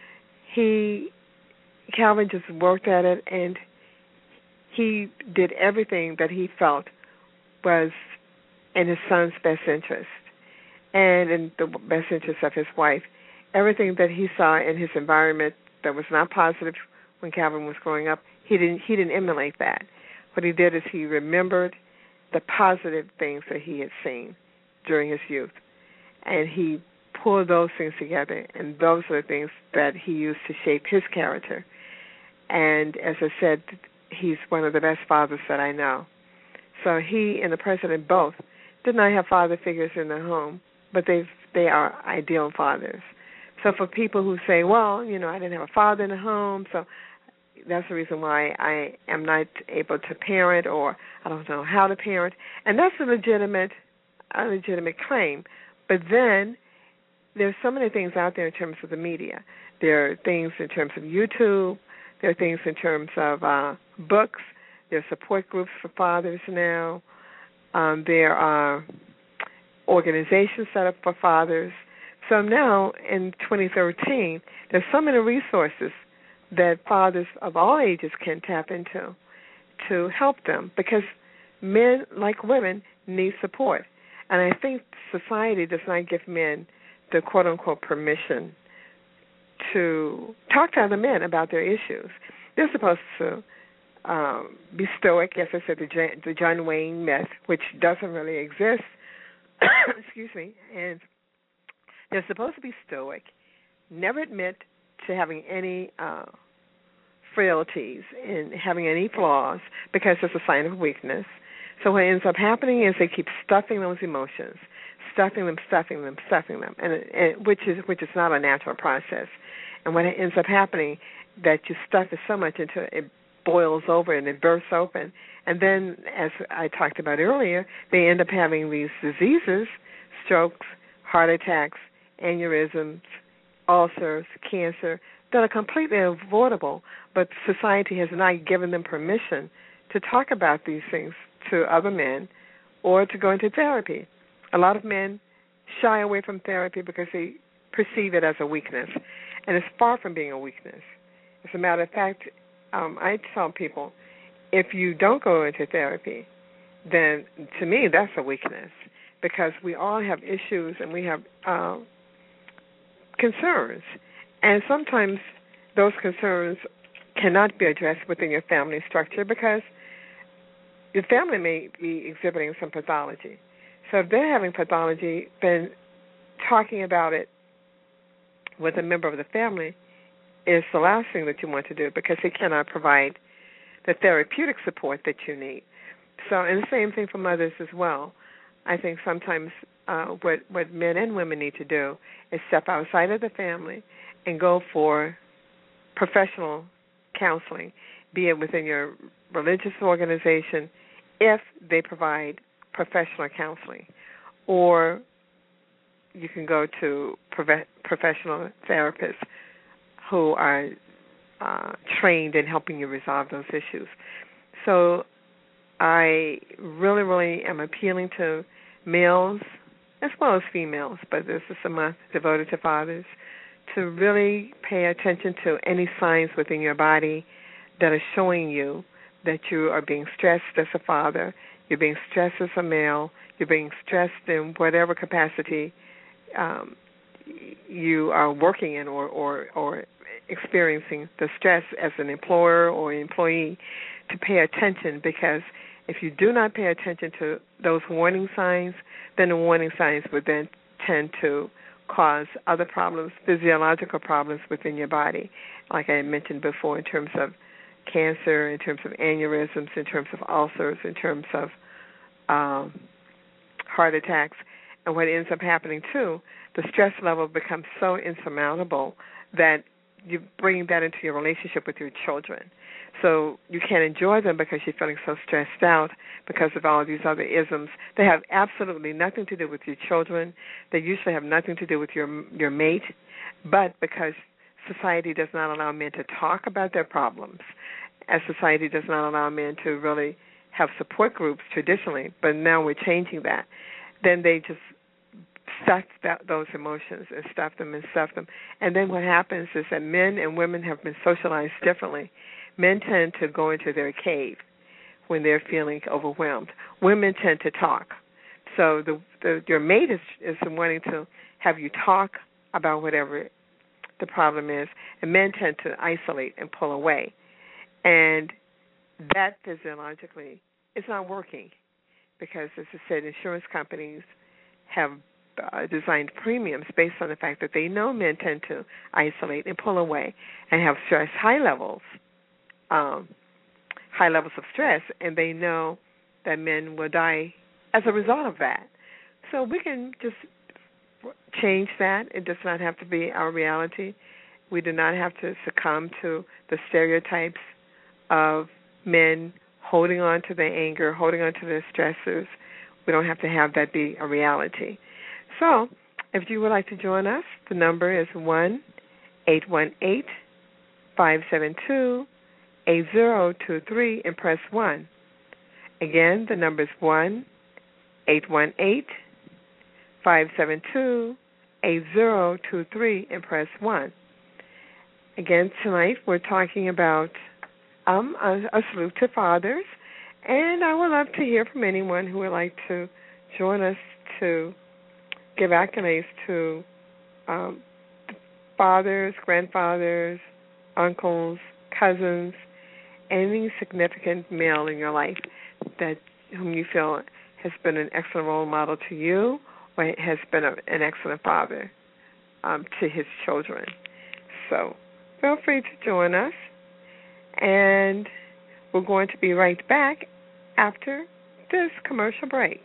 He, Calvin, just worked at it, and he did everything that he felt was in his son's best interest and in the best interest of his wife. Everything that he saw in his environment that was not positive when Calvin was growing up, he didn't he didn't emulate that. What he did is he remembered the positive things that he had seen during his youth, and he pulled those things together, and those are the things that he used to shape his character. And as I said, he's one of the best fathers that I know. So he and the president both did not have father figures in their home, but they they are ideal fathers. So for people who say, well, you know, I didn't have a father in the home, so that's the reason why I am not able to parent, or I don't know how to parent, and that's a legitimate, a legitimate claim. But then there's so many things out there in terms of the media. There are things in terms of YouTube. There are things in terms of uh, books. There are support groups for fathers now. Um, there are organizations set up for fathers. So now in twenty thirteen, there's so many resources that fathers of all ages can tap into to help them, because men, like women, need support. And I think society does not give men the quote-unquote permission to talk to other men about their issues. They're supposed to um, be stoic, as I said, the, J- the John Wayne myth, which doesn't really exist. Excuse me. And they're supposed to be stoic, never admit to having any uh, frailties and having any flaws, because it's a sign of weakness. So what ends up happening is they keep stuffing those emotions, stuffing them, stuffing them, stuffing them, and, and which is which is not a natural process. And what ends up happening, that you stuff it so much until it boils over and it bursts open. And then, as I talked about earlier, they end up having these diseases, strokes, heart attacks, aneurysms, ulcers, cancer, that are completely avoidable, but society has not given them permission to talk about these things to other men or to go into therapy. A lot of men shy away from therapy because they perceive it as a weakness, and it's far from being a weakness. As a matter of fact, um, I tell people, if you don't go into therapy, then to me that's a weakness, because we all have issues and we have uh, concerns. And sometimes those concerns cannot be addressed within your family structure because your family may be exhibiting some pathology. So if they're having pathology, then talking about it with a member of the family is the last thing that you want to do, because they cannot provide the therapeutic support that you need. So, and the same thing for mothers as well. I think sometimes uh, what, what men and women need to do is step outside of the family and go for professional counseling, be it within your religious organization, if they provide professional counseling, or you can go to prof- professional therapists who are uh, trained in helping you resolve those issues. So I really, really am appealing to males as well as females, but this is a month devoted to fathers, to really pay attention to any signs within your body that are showing you that you are being stressed as a father, you're being stressed as a male, you're being stressed in whatever capacity um, you are working in or, or, or experiencing the stress as an employer or employee, to pay attention, because if you do not pay attention to those warning signs, then the warning signs would then tend to cause other problems, physiological problems within your body, like I mentioned before, in terms of cancer, in terms of aneurysms, in terms of ulcers, in terms of um, heart attacks. And what ends up happening, too, the stress level becomes so insurmountable that you bring that into your relationship with your children. So you can't enjoy them because you're feeling so stressed out because of all of these other isms. They have absolutely nothing to do with your children. They usually have nothing to do with your your mate. But because society does not allow men to talk about their problems, as society does not allow men to really have support groups traditionally, but now we're changing that, then they just stuff that, those emotions and stuff them and stuff them. And then what happens is that men and women have been socialized differently. Men tend to go into their cave when they're feeling overwhelmed. Women tend to talk. So the, the your mate is, is wanting to have you talk about whatever the problem is, and men tend to isolate and pull away. And that physiologically is not working because, as I said, insurance companies have uh, designed premiums based on the fact that they know men tend to isolate and pull away and have stress, high levels, um, high levels of stress, and they know that men will die as a result of that. So we can just change that. It does not have to be our reality. We do not have to succumb to the stereotypes of men holding on to their anger, holding on to their stressors. We don't have to have that be a reality. So if you would like to join us, the number is one eight one eight, five seven two, eight zero two three and press one. Again, the number is one eight one eight, five seven two, eight zero two three and press one. Again, tonight we're talking about um, a, a salute to fathers, and I would love to hear from anyone who would like to join us to give accolades to um, fathers, grandfathers, uncles, cousins, any significant male in your life that whom you feel has been an excellent role model to you or has been a, an excellent father um, to his children. So feel free to join us, and we're going to be right back after this commercial break.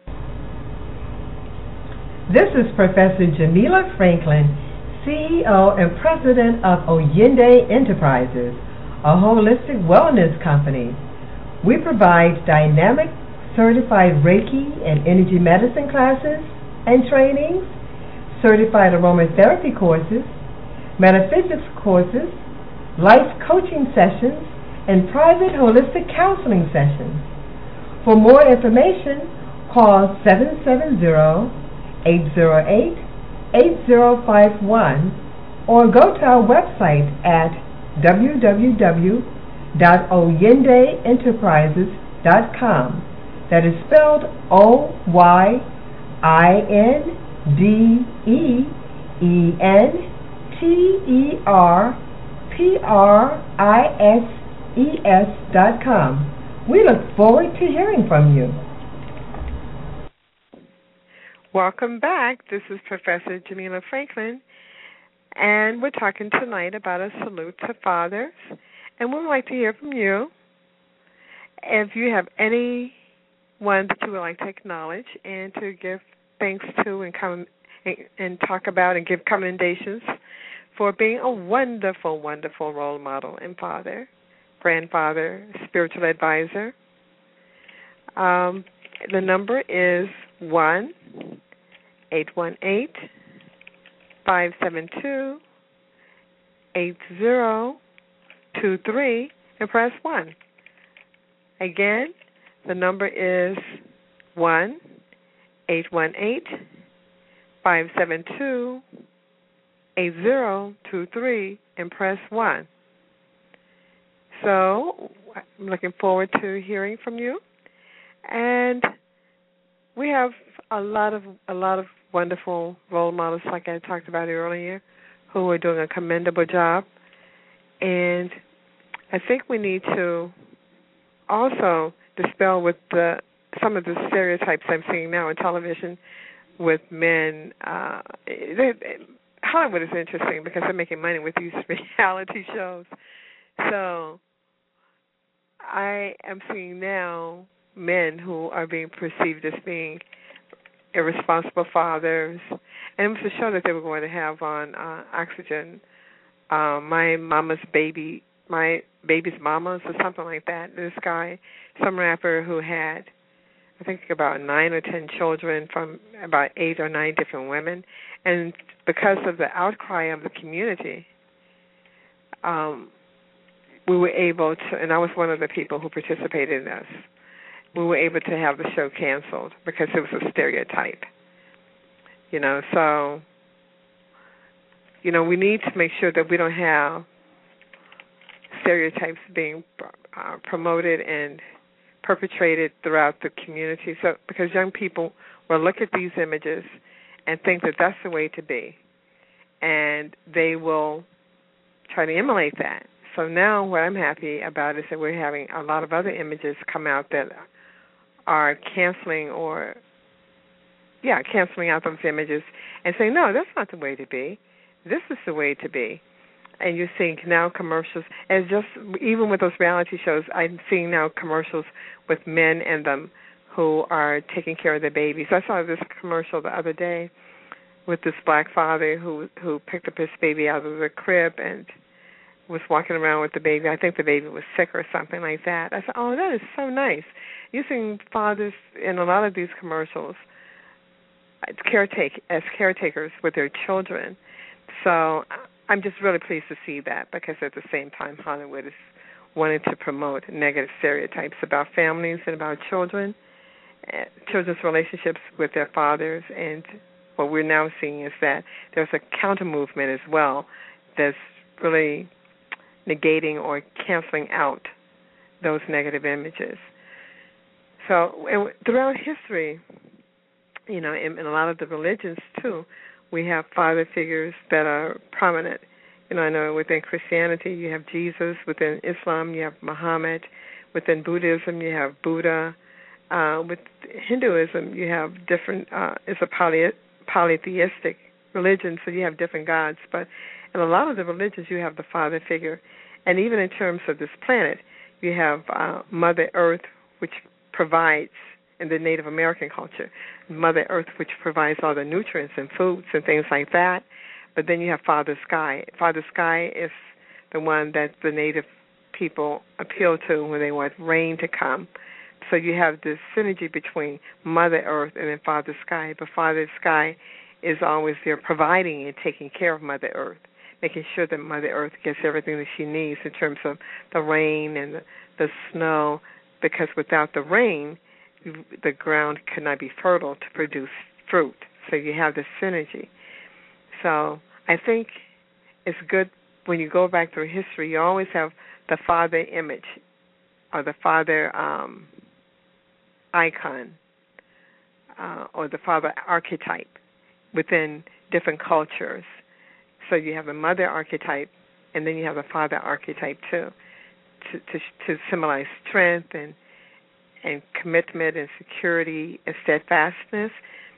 This is Professor Jamila Franklin, C E O and President of Oyende Enterprises, a holistic wellness company. We provide dynamic certified Reiki and energy medicine classes and trainings, certified aromatherapy courses, metaphysics courses, life coaching sessions, and private holistic counseling sessions. For more information, call seven seven zero, eight zero eight, eight zero five one or go to our website at w w w dot oyende enterprises dot com. That is spelled O Y I N D E E N T E R P R I S E S dot com. We look forward to hearing from you. Welcome back. This is Professor Jamila Franklin, and we're talking tonight about a salute to fathers, and we'd like to hear from you. If you have anyone that you would like to acknowledge and to give thanks to and come and, and talk about and give commendations for being a wonderful, wonderful role model and father, grandfather, spiritual advisor, um, the number is one eight one eight, five seven two, eight zero two three and press one. Again, The number is one eight one eight five seven two eight zero two three and press one. So I'm looking forward to hearing from you. And we have a lot of a lot of wonderful role models, like I talked about earlier, who are doing a commendable job. And I think we need to also dispel with the some of the stereotypes I'm seeing now on television with men. Uh, they, Hollywood is interesting because they're making money with these reality shows. So I am seeing now men who are being perceived as being irresponsible fathers. And it was a show that they were going to have on uh, Oxygen, uh, My Mama's Baby, My Baby's Mamas or something like that. This guy, some rapper who had, I think, about nine or ten children from about eight or nine different women. And because of the outcry of the community, um, we were able to, and I was one of the people who participated in this, we were able to have the show canceled because it was a stereotype. You know, so, you know, we need to make sure that we don't have stereotypes being uh, promoted and perpetrated throughout the community. So, because young people will look at these images and think that that's the way to be, and they will try to emulate that. So now what I'm happy about is that we're having a lot of other images come out that are canceling or, yeah, canceling out those images and saying, no, that's not the way to be. This is the way to be. And you're seeing now commercials, and just even with those reality shows, I'm seeing now commercials with men in them who are taking care of their babies. I saw this commercial the other day with this black father who who picked up his baby out of the crib and was walking around with the baby. I think the baby was sick or something like that. I said, oh, that is so nice. You're seeing fathers in a lot of these commercials caretake as caretakers with their children. So I'm just really pleased to see that, because at the same time Hollywood is wanting to promote negative stereotypes about families and about children, uh, children's relationships with their fathers. And what we're now seeing is that there's a counter movement as well that's really negating or canceling out those negative images. So and throughout history, you know, in, in a lot of the religions too, we have father figures that are prominent. You know, I know within Christianity you have Jesus, within Islam you have Muhammad, within Buddhism you have Buddha, uh, with Hinduism you have different, uh, it's a poly, polytheistic religion, so you have different gods, but in a lot of the religions you have the father figure. And even in terms of this planet, you have uh, Mother Earth, which provides, in the Native American culture, Mother Earth, which provides all the nutrients and foods and things like that. But then you have Father Sky. Father Sky is the one that the Native people appeal to when they want rain to come. So you have this synergy between Mother Earth and then Father Sky. But Father Sky is always there providing and taking care of Mother Earth, making sure that Mother Earth gets everything that she needs in terms of the rain and the, the snow, because without the rain, the ground could not be fertile to produce fruit. So you have this synergy. So I think it's good when you go back through history, you always have the father image or the father um, icon uh, or the father archetype within different cultures. So you have a mother archetype, and then you have a father archetype too, to to, to symbolize strength and and commitment and security and steadfastness.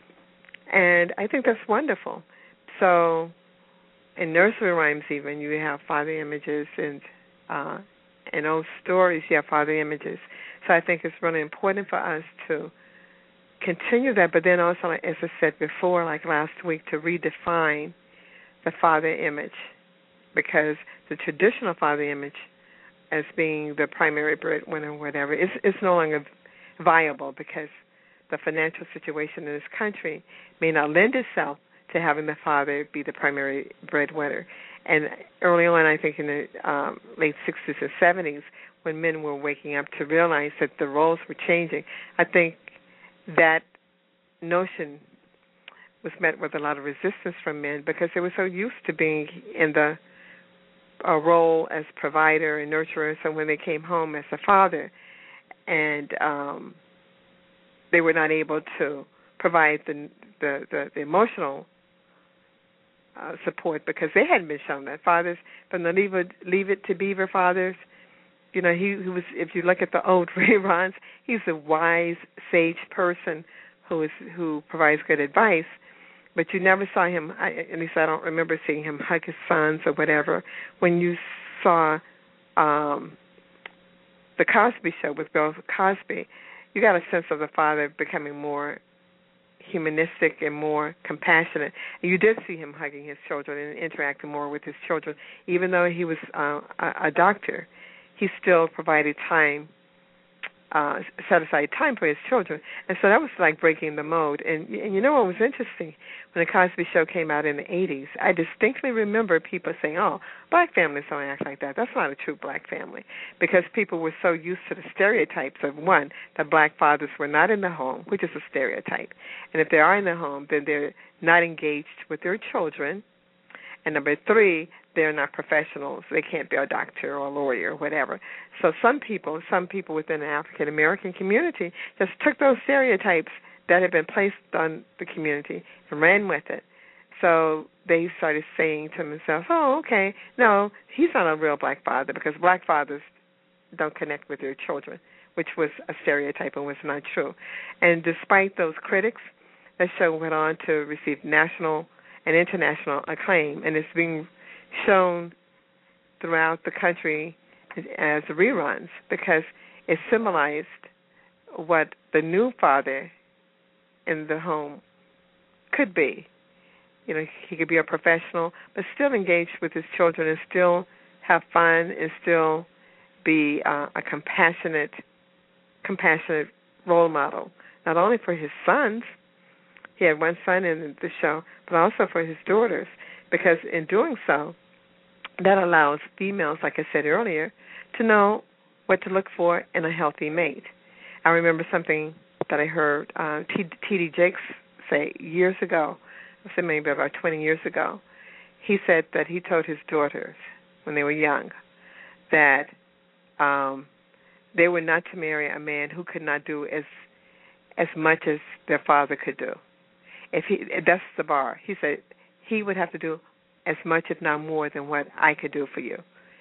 And I think that's wonderful. So in nursery rhymes even, you have father images, and uh, in old stories you have father images. So I think it's really important for us to continue that, but then also, as I said before, like last week, to redefine the father image, because the traditional father image as being the primary breadwinner or whatever is, is no longer viable, because the financial situation in this country may not lend itself to having the father be the primary breadwinner. And early on, I think in the um, late sixties and seventies, when men were waking up to realize that the roles were changing. I think that notion was met with a lot of resistance from men because they were so used to being in the a role as provider and nurturer. So when they came home as a father, and um, they were not able to provide the the, the, the emotional uh, support because they hadn't been shown that. Fathers from the Leave It, Leave It to Beaver fathers, you know, he, he was. If you look at the old reruns, he's a wise, sage person who is who provides good advice. But you never saw him, I, at least I don't remember seeing him hug his sons or whatever. When you saw um, the Cosby Show with Bill Cosby, you got a sense of the father becoming more humanistic and more compassionate. And you did see him hugging his children and interacting more with his children. Even though he was uh, a, a doctor, he still provided time, uh, set aside time for his children. And so that was like breaking the mold. And, and you know what was interesting? When the Cosby Show came out in the eighties, I distinctly remember people saying, oh, black families don't act like that. That's not a true black family. Because people were so used to the stereotypes of, one, that black fathers were not in the home, which is a stereotype. And if they are in the home, then they're not engaged with their children. And number three, they're not professionals. They can't be a doctor or a lawyer or whatever. So some people, some people within the African-American community just took those stereotypes that had been placed on the community and ran with it. So they started saying to themselves, oh, okay, no, he's not a real black father because black fathers don't connect with their children, which was a stereotype and was not true. And despite those critics, the show went on to receive national and international acclaim, and it's being shown throughout the country as reruns because it symbolized what the new father in the home could be. You know, he could be a professional, but still engaged with his children and still have fun and still be uh, a compassionate, compassionate role model, not only for his sons. He had one son in the show, but also for his daughters, because in doing so, that allows females, like I said earlier, to know what to look for in a healthy mate. I remember something that I heard uh, T D Jakes say years ago, I said maybe about twenty years ago. He said that he told his daughters when they were young that um, they were not to marry a man who could not do as as much as their father could do. If he, that's the bar. He said he would have to do as much, if not more, than what I could do for you.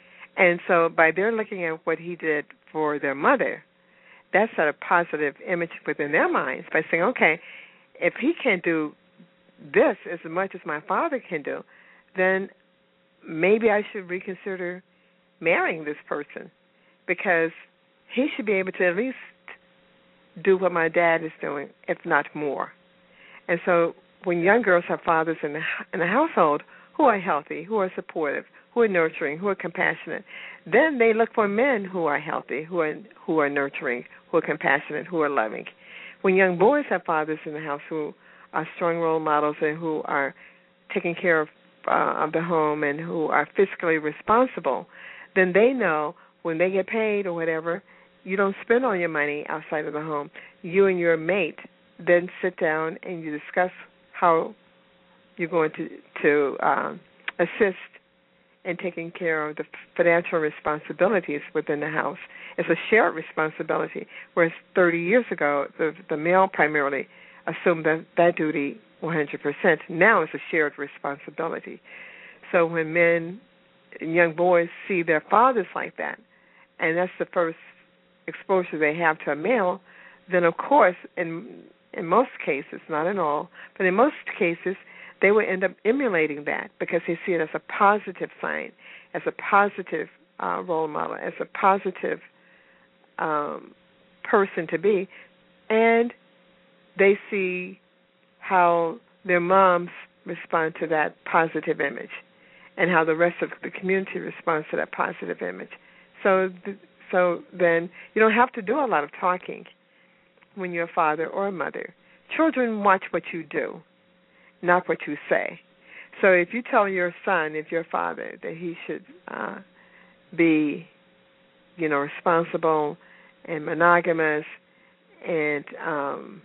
And so by their looking at what he did for their mother, that set a positive image within their minds by saying, okay, if he can't do this as much as my father can do, then maybe I should reconsider marrying this person because he should be able to at least do what my dad is doing, if not more. And so when young girls have fathers in the, in the household who are healthy, who are supportive, who are nurturing, who are compassionate, then they look for men who are healthy, who are who are nurturing, who are compassionate, who are loving. When young boys have fathers in the house who are strong role models and who are taking care of, uh, of the home and who are fiscally responsible, then they know when they get paid or whatever, you don't spend all your money outside of the home. You and your mate then sit down and you discuss how you're going to, to um, assist in taking care of the financial responsibilities within the house. It's a shared responsibility, whereas thirty years ago, the, the male primarily assumed that, that duty one hundred percent. Now it's a shared responsibility. So when men and young boys see their fathers like that, and that's the first exposure they have to a male, then of course, in in most cases, not in all, but in most cases, they will end up emulating that because they see it as a positive sign, as a positive uh, role model, as a positive um, person to be, and they see how their moms respond to that positive image and how the rest of the community responds to that positive image. So, th- so then you don't have to do a lot of talking when you're a father or a mother. Children watch what you do, not what you say. So if you tell your son, if you're a father, that he should uh, be you know, responsible and monogamous and um,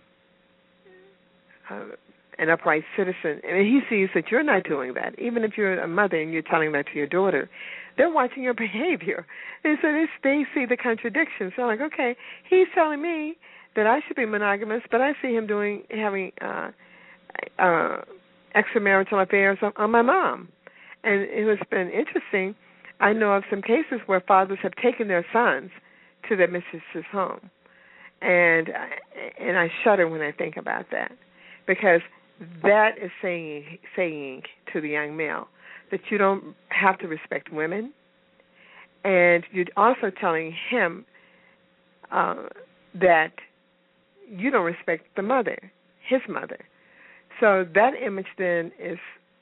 uh, an upright citizen. And he sees that you're not doing that. Even if you're a mother and you're telling that to your daughter, they're watching your behavior. And so they, they see the contradictions. They're like, okay, he's telling me that I should be monogamous, but I see him doing having uh, uh, extramarital affairs on, on my mom. And it has been interesting. I know of some cases where fathers have taken their sons to their mistress's home, and and I shudder when I think about that, because that is saying saying to the young male that you don't have to respect women, and you're also telling him uh, that you don't respect the mother, his mother. So that image then is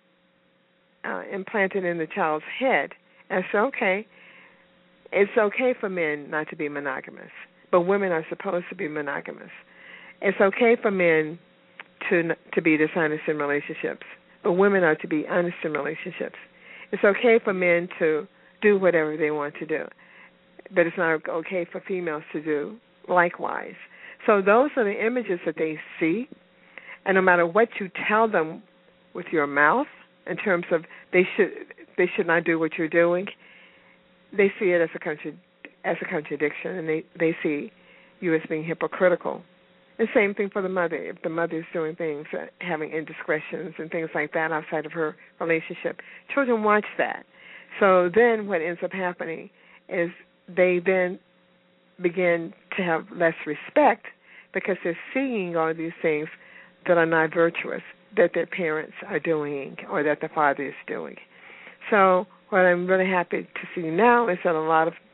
uh, implanted in the child's head. And so, okay, it's okay for men not to be monogamous, but women are supposed to be monogamous. It's okay for men to to be dishonest in relationships, but women are to be honest in relationships. It's okay for men to do whatever they want to do, but it's not okay for females to do likewise. So those are the images that they see, and no matter what you tell them with your mouth in terms of they should they should not do what you're doing, they see it as a contra- as a contradiction, and they, they see you as being hypocritical. The same thing for the mother. If the mother is doing things, uh, having indiscretions and things like that outside of her relationship, children watch that. So then what ends up happening is they then begin to have less respect because they're seeing all these things that are not virtuous that their parents are doing or that the father is doing. So what I'm really happy to see now is that a lot of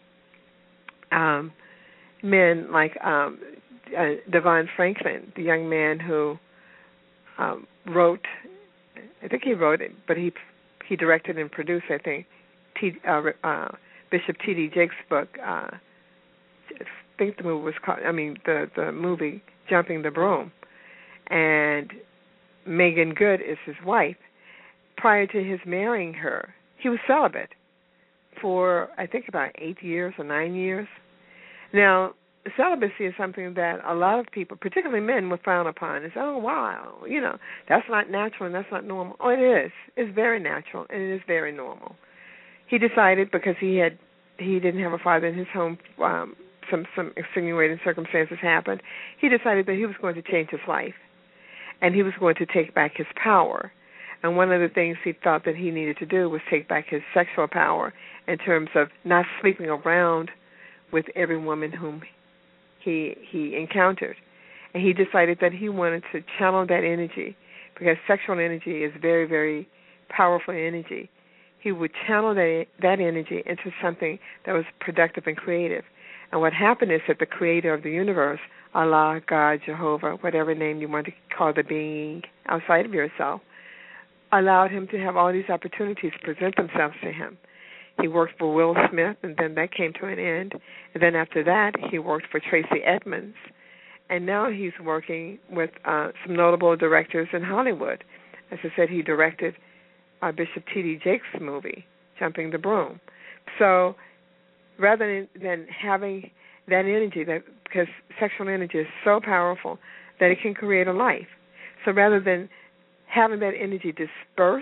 um, men like um, uh, Devon Franklin, the young man who um, wrote, I think he wrote it, but he he directed and produced, I think, T, uh, uh, Bishop T D Jakes' book. Uh, I think the movie was called, I mean, the, the movie Jumping the Broom. And Megan Good is his wife. Prior to his marrying her, he was celibate for, I think, about eight years or nine years. Now, celibacy is something that a lot of people, particularly men, would frown upon. It's, oh, wow, you know, that's not natural and that's not normal. Oh, it is. It's very natural and it is very normal. He decided because he had he didn't have a father in his home, um, some, some extenuating circumstances happened, he decided that he was going to change his life and he was going to take back his power. And one of the things he thought that he needed to do was take back his sexual power in terms of not sleeping around with every woman whom he he encountered. And he decided that he wanted to channel that energy because sexual energy is very, very powerful energy. He would channel that, that energy into something that was productive and creative. And what happened is that the creator of the universe, Allah, God, Jehovah, whatever name you want to call the being outside of yourself, allowed him to have all these opportunities present themselves to him. He worked for Will Smith, and then that came to an end. And then after that, he worked for Tracy Edmonds. And now he's working with uh, some notable directors in Hollywood. As I said, he directed uh, Bishop T D Jakes' movie, Jumping the Broom. So rather than, than having that energy, that because sexual energy is so powerful that it can create a life. So rather than having that energy dispersed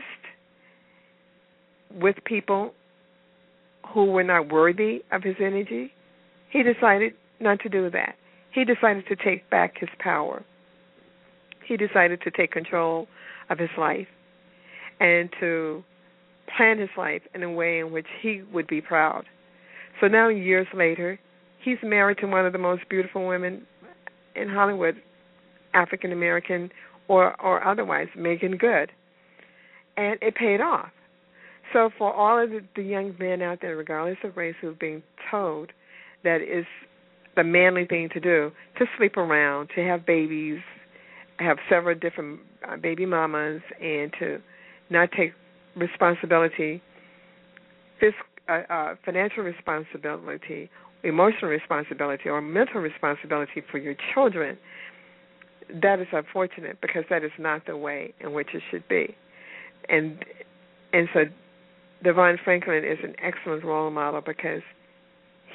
with people who were not worthy of his energy, he decided not to do that. He decided to take back his power. He decided to take control of his life and to plan his life in a way in which he would be proud. So now, years later, he's married to one of the most beautiful women in Hollywood, African American or, or otherwise, Megan Good. And it paid off. So for all of the, the young men out there, regardless of race, who are being told that is the manly thing to do, to sleep around, to have babies, have several different uh, baby mamas, and to not take responsibility, fisc, uh, uh, financial responsibility, emotional responsibility, or mental responsibility for your children, that is unfortunate because that is not the way in which it should be. And and so Devon Franklin is an excellent role model because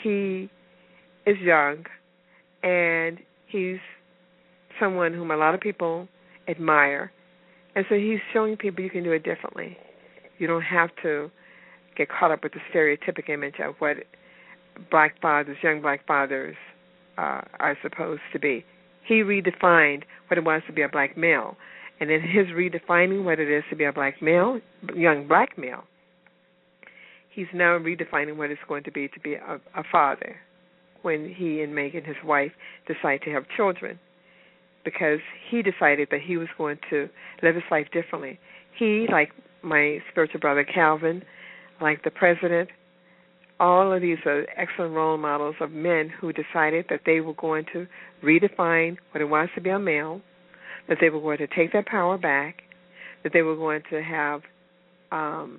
he is young, and he's someone whom a lot of people admire. And so he's showing people you can do it differently. You don't have to get caught up with the stereotypic image of what black fathers, young black fathers, uh, are supposed to be. He redefined what it was to be a black male. And in his redefining what it is to be a black male, young black male, he's now redefining what it's going to be to be a, a father when he and Megan, his wife, decide to have children, because he decided that he was going to live his life differently. He, like my spiritual brother Calvin, like the president, all of these are excellent role models of men who decided that they were going to redefine what it was to be a male, that they were going to take their power back, that they were going to have um,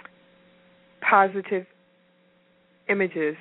positive images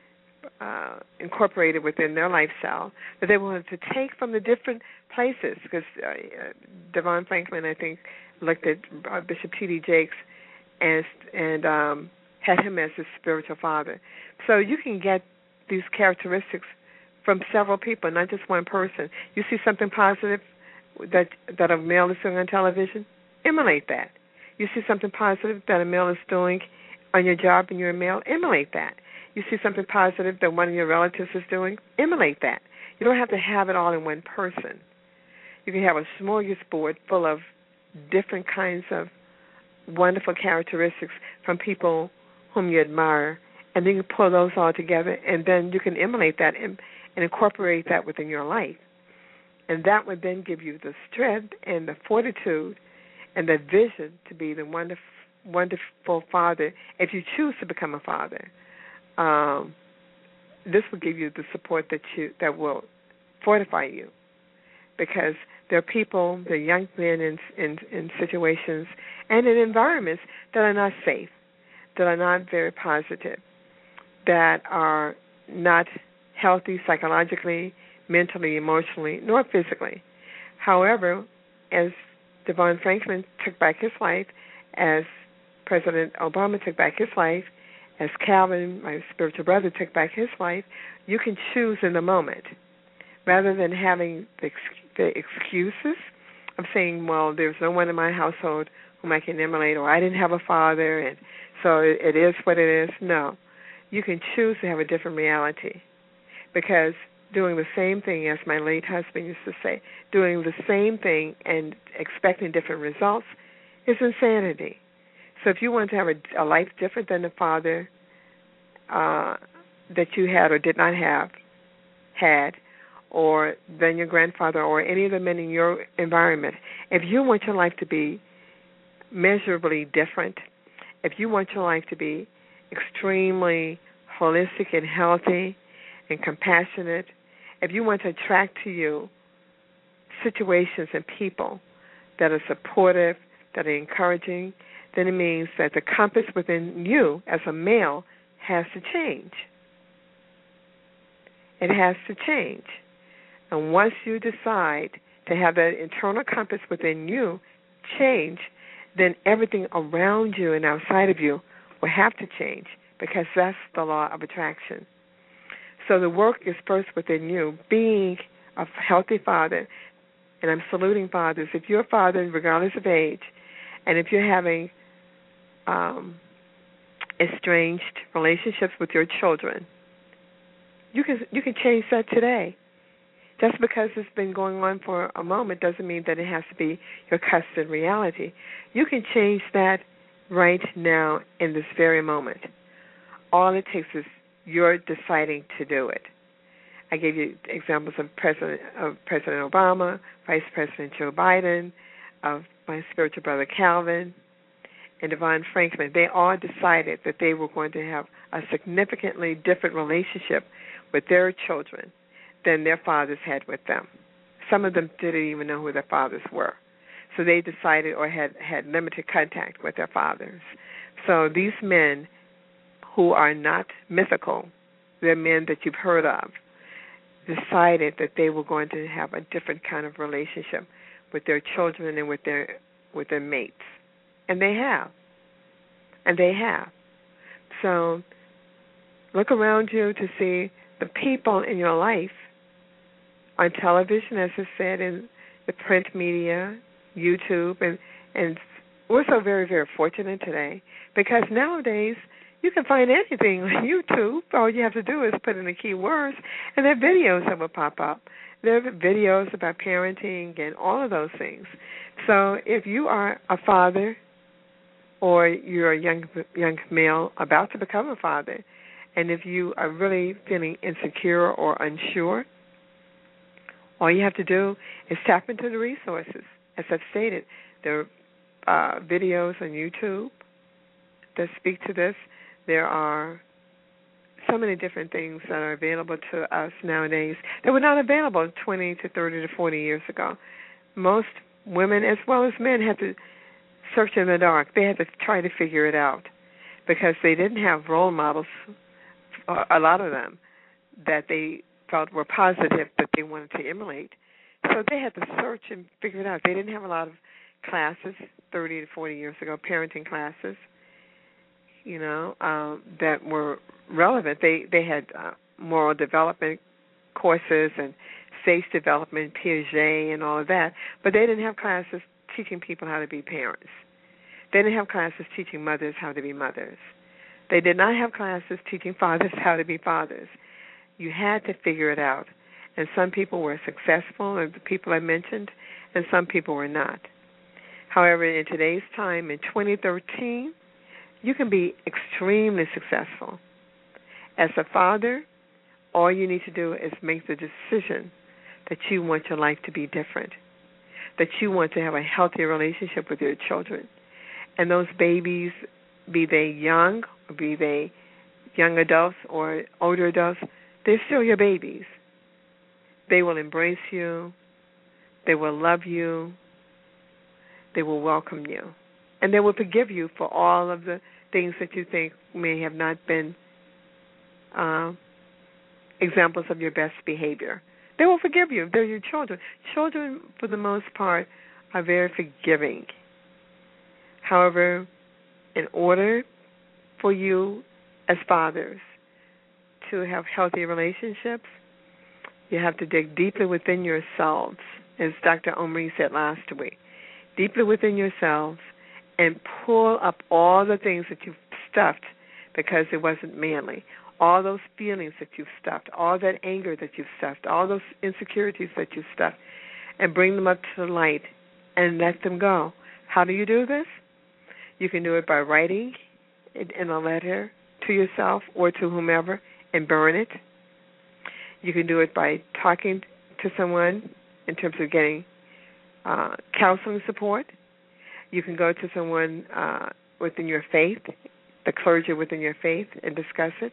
uh, incorporated within their lifestyle, that they wanted to take from the different places, because uh, Devon Franklin, I think, looked at uh, Bishop T D Jakes and, and um, had him as his spiritual father. So you can get these characteristics from several people, not just one person. You see something positive that that a male is doing on television, emulate that. You see something positive that a male is doing on your job and you're a male, emulate that. You see something positive that one of your relatives is doing, emulate that. You don't have to have it all in one person. You can have a smorgasbord full of different kinds of wonderful characteristics from people whom you admire, and then you pull those all together, and then you can emulate that and, and incorporate that within your life. And that would then give you the strength and the fortitude and the vision to be the wonderful, wonderful father if you choose to become a father. Um, this will give you the support that you that will fortify you, because there are people, there are young men in, in, in situations and in environments that are not safe, that are not very positive, that are not healthy psychologically, mentally, emotionally, nor physically. However, as Devon Franklin took back his life, as President Obama took back his life, as Calvin, my spiritual brother, took back his life, you can choose in the moment, rather than having the, the excuses of saying, well, there's no one in my household whom I can emulate, or I didn't have a father, and so it, it is what it is. No. You can choose to have a different reality, because doing the same thing, as my late husband used to say, doing the same thing and expecting different results is insanity. So if you want to have a, a life different than the father uh, that you had or did not have, had, or than your grandfather or any of the men in your environment, if you want your life to be measurably different, if you want your life to be extremely holistic and healthy and compassionate, if you want to attract to you situations and people that are supportive, that are encouraging, then it means that the compass within you as a male has to change. It has to change. And once you decide to have that internal compass within you change, then everything around you and outside of you will have to change, because that's the law of attraction. So the work is first within you, being a healthy father. And I'm saluting fathers. If you're a father, regardless of age, and if you're having um, estranged relationships with your children, you can you can change that today. Just because it's been going on for a moment doesn't mean that it has to be your constant reality. You can change that right now in this very moment. All it takes is you're deciding to do it. I gave you examples of President of President Obama, Vice President Joe Biden, of my spiritual brother Calvin, and Devon Franklin. They all decided that they were going to have a significantly different relationship with their children than their fathers had with them. Some of them didn't even know who their fathers were. So they decided, or had, had limited contact with their fathers. So these men who are not mythical, they're men that you've heard of, decided that they were going to have a different kind of relationship with their children and with their with their mates. And they have. And they have. So Look around you to see the people in your life on television, as I said, in the print media, YouTube, and, and we're so very, very fortunate today because nowadays you can find anything on YouTube. All you have to do is put in the keywords, and there are videos that will pop up. There are videos about parenting and all of those things. So if you are a father or you're a young young male about to become a father, and if you are really feeling insecure or unsure, all you have to do is tap into the resources. As I've stated, there are uh, videos on YouTube that speak to this. There are so many different things that are available to us nowadays that were not available twenty to thirty to forty years ago. Most women, as well as men, had to search in the dark. They had to try to figure it out because they didn't have role models, a lot of them, that they felt were positive that they wanted to emulate. So they had to search and figure it out. They didn't have a lot of classes thirty to forty years ago, parenting classes, you know, um, that were relevant. They they had uh, moral development courses and faith development, Piaget, and all of that, but they didn't have classes teaching people how to be parents. They didn't have classes teaching mothers how to be mothers. They did not have classes teaching fathers how to be fathers. You had to figure it out. And some people were successful, and the people I mentioned, and some people were not. However, in today's time, in twenty thirteen, you can be extremely successful. As a father, all you need to do is make the decision that you want your life to be different, that you want to have a healthy relationship with your children. And those babies, be they young, or be they young adults or older adults, they're still your babies. They will embrace you. They will love you. They will welcome you. And they will forgive you for all of the things that you think may have not been uh, examples of your best behavior. They will forgive you. They're your children. Children, for the most part, are very forgiving. However, in order for you as fathers to have healthy relationships, you have to dig deeply within yourselves, as Doctor Omri said last week, deeply within yourselves and pull up all the things that you've stuffed because it wasn't manly, all those feelings that you've stuffed, all that anger that you've stuffed, all those insecurities that you've stuffed, and bring them up to the light and let them go. How do you do this? You can do it by writing it in a letter to yourself or to whomever and burn it. You can do it by talking to someone in terms of getting uh, counseling support. You can go to someone uh, within your faith, the clergy within your faith, and discuss it.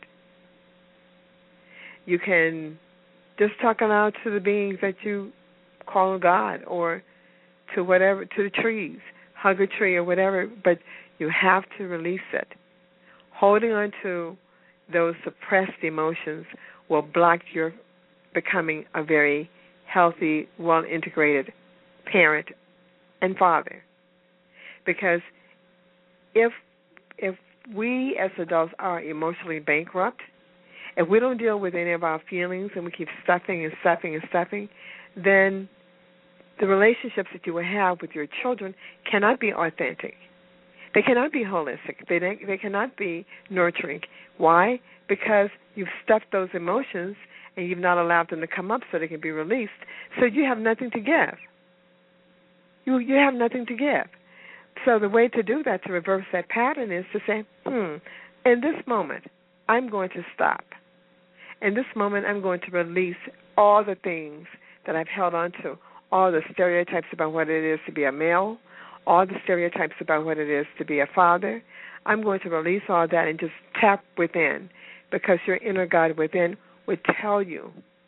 You can just talk aloud to the beings that you call God, or to whatever, to the trees, hug a tree or whatever, but you have to release it. Holding on to those suppressed emotions will block your becoming a very healthy, well-integrated parent and father. Because if if we as adults are emotionally bankrupt, if we don't deal with any of our feelings and we keep stuffing and stuffing and stuffing, then the relationships that you will have with your children cannot be authentic. They cannot be holistic. They they cannot be nurturing. Why? Because you've stuffed those emotions and you've not allowed them to come up so they can be released. So you have nothing to give. You you have nothing to give. So the way to do that, to reverse that pattern, is to say, hmm, in this moment, I'm going to stop. In this moment, I'm going to release all the things that I've held on to, all the stereotypes about what it is to be a male, all the stereotypes about what it is to be a father. I'm going to release all that and just tap within, because your inner God within would tell you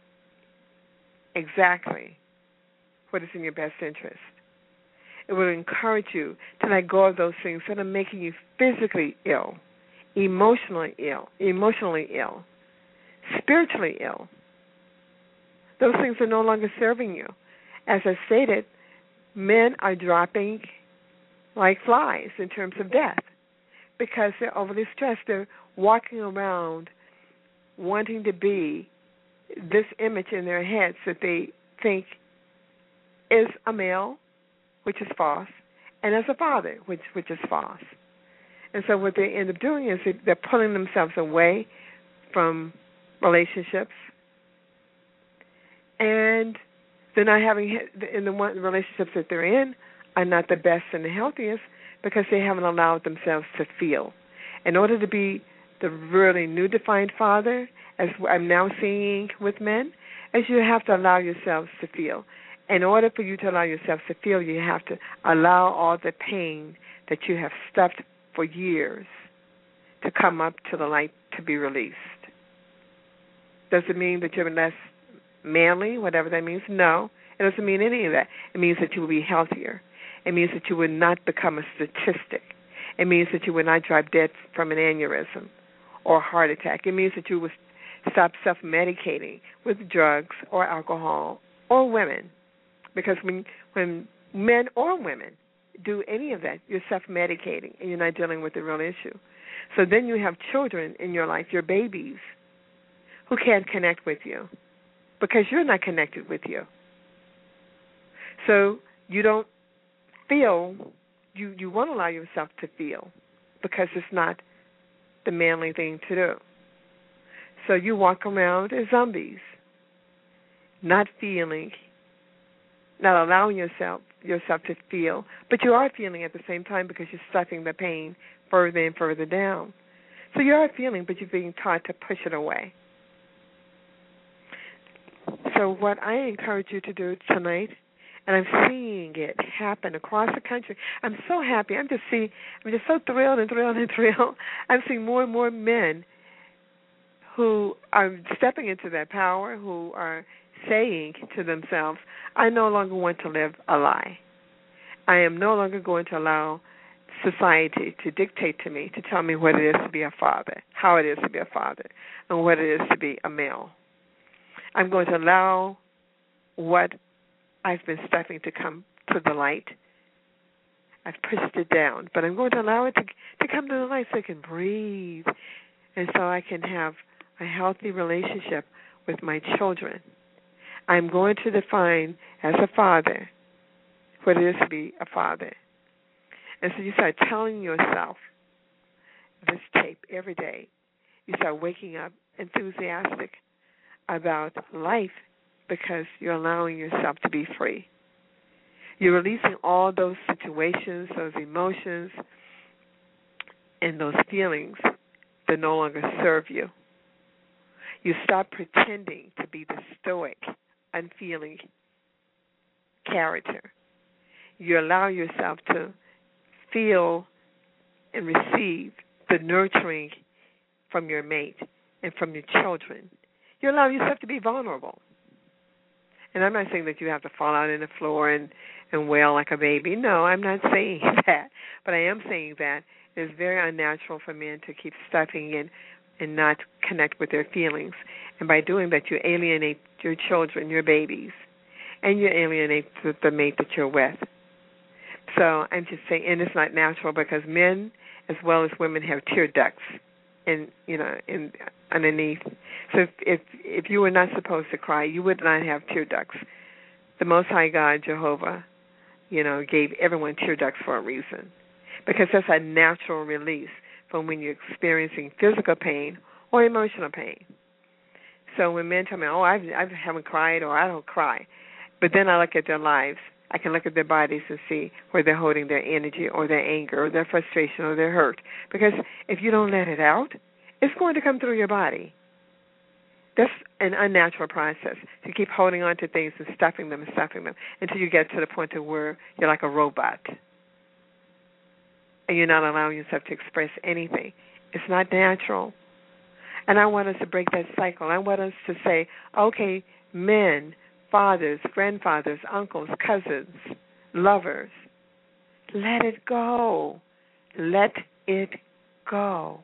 exactly what is in your best interest. It will encourage you to let go of those things that are making you physically ill, emotionally ill, emotionally ill, spiritually ill. Those things are no longer serving you. As I stated, men are dropping like flies in terms of death because they're overly stressed. They're walking around wanting to be this image in their heads that they think is a male, which is false, and as a father, which which is false. And so what they end up doing is they're pulling themselves away from relationships, and they're not having, in the one relationships that they're in are not the best and the healthiest because they haven't allowed themselves to feel. In order to be the really new defined father, as I'm now seeing with men, is you have to allow yourselves to feel. In order for you to allow yourself to feel, you have to allow all the pain that you have stuffed for years to come up to the light to be released. Does it mean that you're less manly, whatever that means? No, it doesn't mean any of that. It means that you will be healthier. It means that you would not become a statistic. It means that you would not drop dead from an aneurysm or a heart attack. It means that you would stop self-medicating with drugs or alcohol or women. Because when when men or women do any of that, you're self-medicating and you're not dealing with the real issue. So then you have children in your life, your babies, who can't connect with you because you're not connected with you. So you don't feel, you, you won't allow yourself to feel because it's not the manly thing to do. So you walk around as zombies, not feeling, not allowing yourself yourself to feel, but you are feeling at the same time because you're stuffing the pain further and further down. So you are feeling, but you're being taught to push it away. So what I encourage you to do tonight, and I'm seeing it happen across the country. I'm so happy. I'm just see. I'm just so thrilled and thrilled and thrilled. I'm seeing more and more men who are stepping into that power, who are saying to themselves, I no longer want to live a lie. I am no longer going to allow society to dictate to me, to tell me what it is to be a father, how it is to be a father, and what it is to be a male. I'm going to allow what I've been stuffing to come to the light. I've pushed it down, but I'm going to allow it to, to come to the light so I can breathe and so I can have a healthy relationship with my children. I'm going to define as a father what it is to be a father. And so you start telling yourself this tape every day. You start waking up enthusiastic about life because you're allowing yourself to be free. You're releasing all those situations, those emotions, and those feelings that no longer serve you. You stop pretending to be the stoic, unfeeling character. You allow yourself to feel and receive the nurturing from your mate and from your children. You allow yourself to be vulnerable. And I'm not saying that you have to fall out on the floor and, and wail like a baby. No, I'm not saying that. But I am saying that it's very unnatural for men to keep stuffing in and not connect with their feelings. And by doing that, you alienate your children, your babies, and you alienate the, the mate that you're with. So I'm just saying, and it's not natural because men as well as women have tear ducts in, you know, in underneath. So if, if if you were not supposed to cry, you would not have tear ducts. The Most High God, Jehovah, you know, gave everyone tear ducts for a reason, because that's a natural release from when you're experiencing physical pain or emotional pain. So when men tell me, oh, I've, I haven't cried or I don't cry, but then I look at their lives, I can look at their bodies and see where they're holding their energy or their anger or their frustration or their hurt. Because if you don't let it out, it's going to come through your body. That's an unnatural process, to keep holding on to things and stuffing them and stuffing them until you get to the point of where you're like a robot and you're not allowing yourself to express anything. It's not natural. And I want us to break that cycle. I want us to say, okay, men, fathers, grandfathers, uncles, cousins, lovers, let it go. Let it go.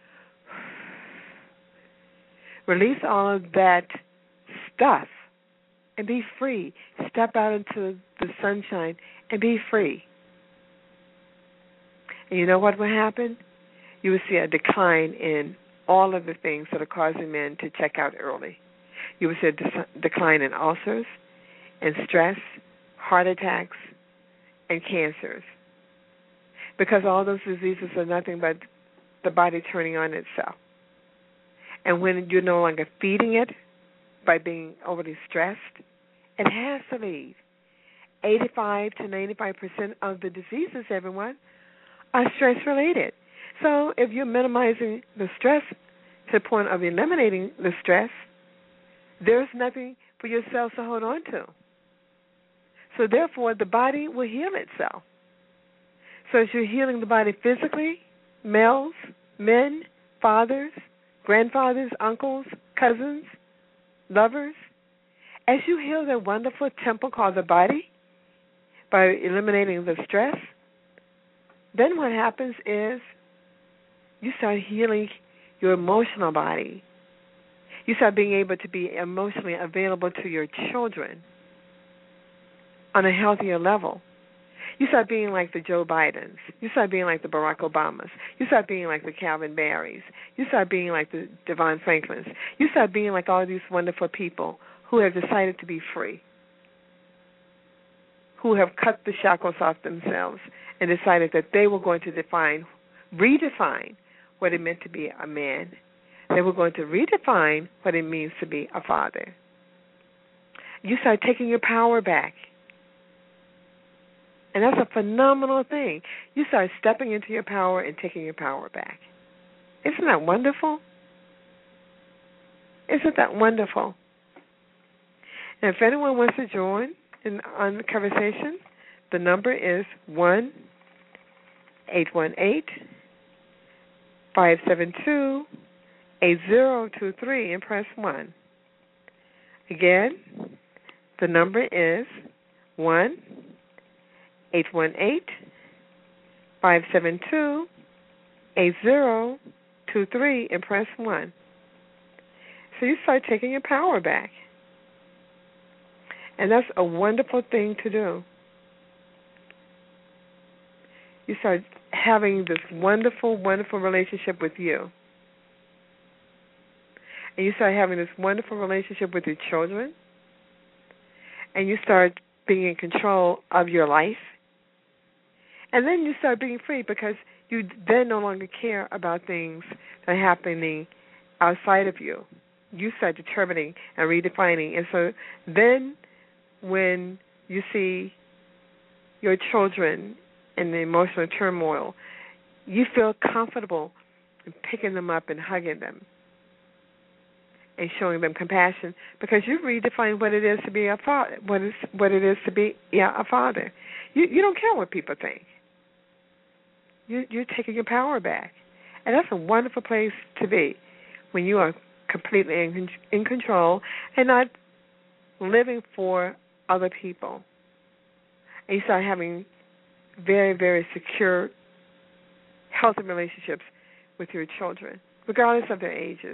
Release all of that stuff and be free. Step out into the sunshine and be free. And you know what will happen? You will see a decline in all of the things that are causing men to check out early. You would see a de- decline in ulcers, and stress, heart attacks, and cancers. Because all those diseases are nothing but the body turning on itself. And when you're no longer feeding it by being overly stressed, it has to leave. eighty-five to ninety-five percent of the diseases, everyone, are stress-related. So if you're minimizing the stress to the point of eliminating the stress, there's nothing for your cells to hold on to. So therefore, the body will heal itself. So as you're healing the body physically, males, men, fathers, grandfathers, uncles, cousins, lovers, as you heal that wonderful temple called the body by eliminating the stress, then what happens is you start healing your emotional body. You start being able to be emotionally available to your children on a healthier level. You start being like the Joe Bidens. You start being like the Barack Obamas. You start being like the Calvin Barrys. You start being like the Devon Franklins. You start being like all these wonderful people who have decided to be free, who have cut the shackles off themselves and decided that they were going to define, redefine what it meant to be a man. They were going to redefine what it means to be a father. You start taking your power back. And that's a phenomenal thing. You start stepping into your power and taking your power back. Isn't that wonderful? Isn't that wonderful? And if anyone wants to join in on the conversation, the number is one eight one eight, five seven two, eight zero two three and press one. Again, the number is one eight one eight, five seven two, eight zero two three and press one. So you start taking your power back. And that's a wonderful thing to do. You start having this wonderful, wonderful relationship with you. And you start having this wonderful relationship with your children. And you start being in control of your life. And then you start being free because you then no longer care about things that are happening outside of you. You start determining and redefining. And so then when you see your children in the emotional turmoil, you feel comfortable in picking them up and hugging them and showing them compassion because you've redefined what it is to be a father. What is what it is to be yeah, a father. You you don't care what people think. You you're taking your power back, and that's a wonderful place to be when you are completely in, in control and not living for other people. And you start having very, very secure, healthy relationships with your children, regardless of their ages.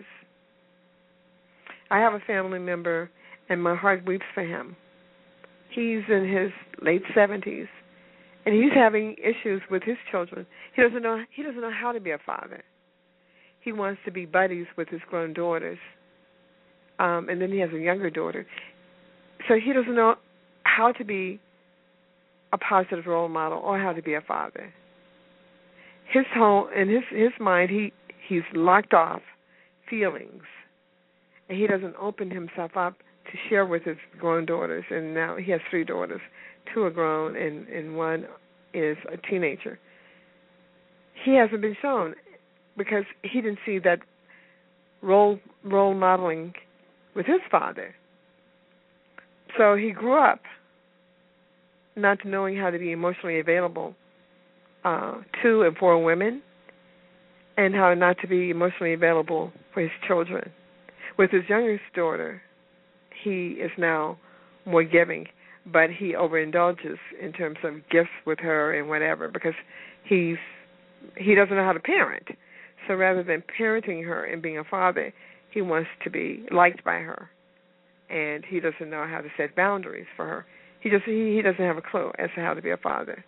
I have a family member, and my heart weeps for him. He's in his late seventies, and he's having issues with his children. He doesn't know. He doesn't know how to be a father. He wants to be buddies with his grown daughters, um, and then he has a younger daughter. So he doesn't know how to be a positive role model or how to be a father. His whole in his his mind, he he's locked off feelings, and he doesn't open himself up to share with his grown daughters. And now he has three daughters. Two are grown, and, and one is a teenager. He hasn't been shown because he didn't see that role role modeling with his father. So he grew up not knowing how to be emotionally available uh, to and for women, and how not to be emotionally available for his children. With his youngest daughter, he is now more giving, but he overindulges in terms of gifts with her and whatever because he's he doesn't know how to parent. So rather than parenting her and being a father, he wants to be liked by her, and he doesn't know how to set boundaries for her. He just he, he doesn't have a clue as to how to be a father.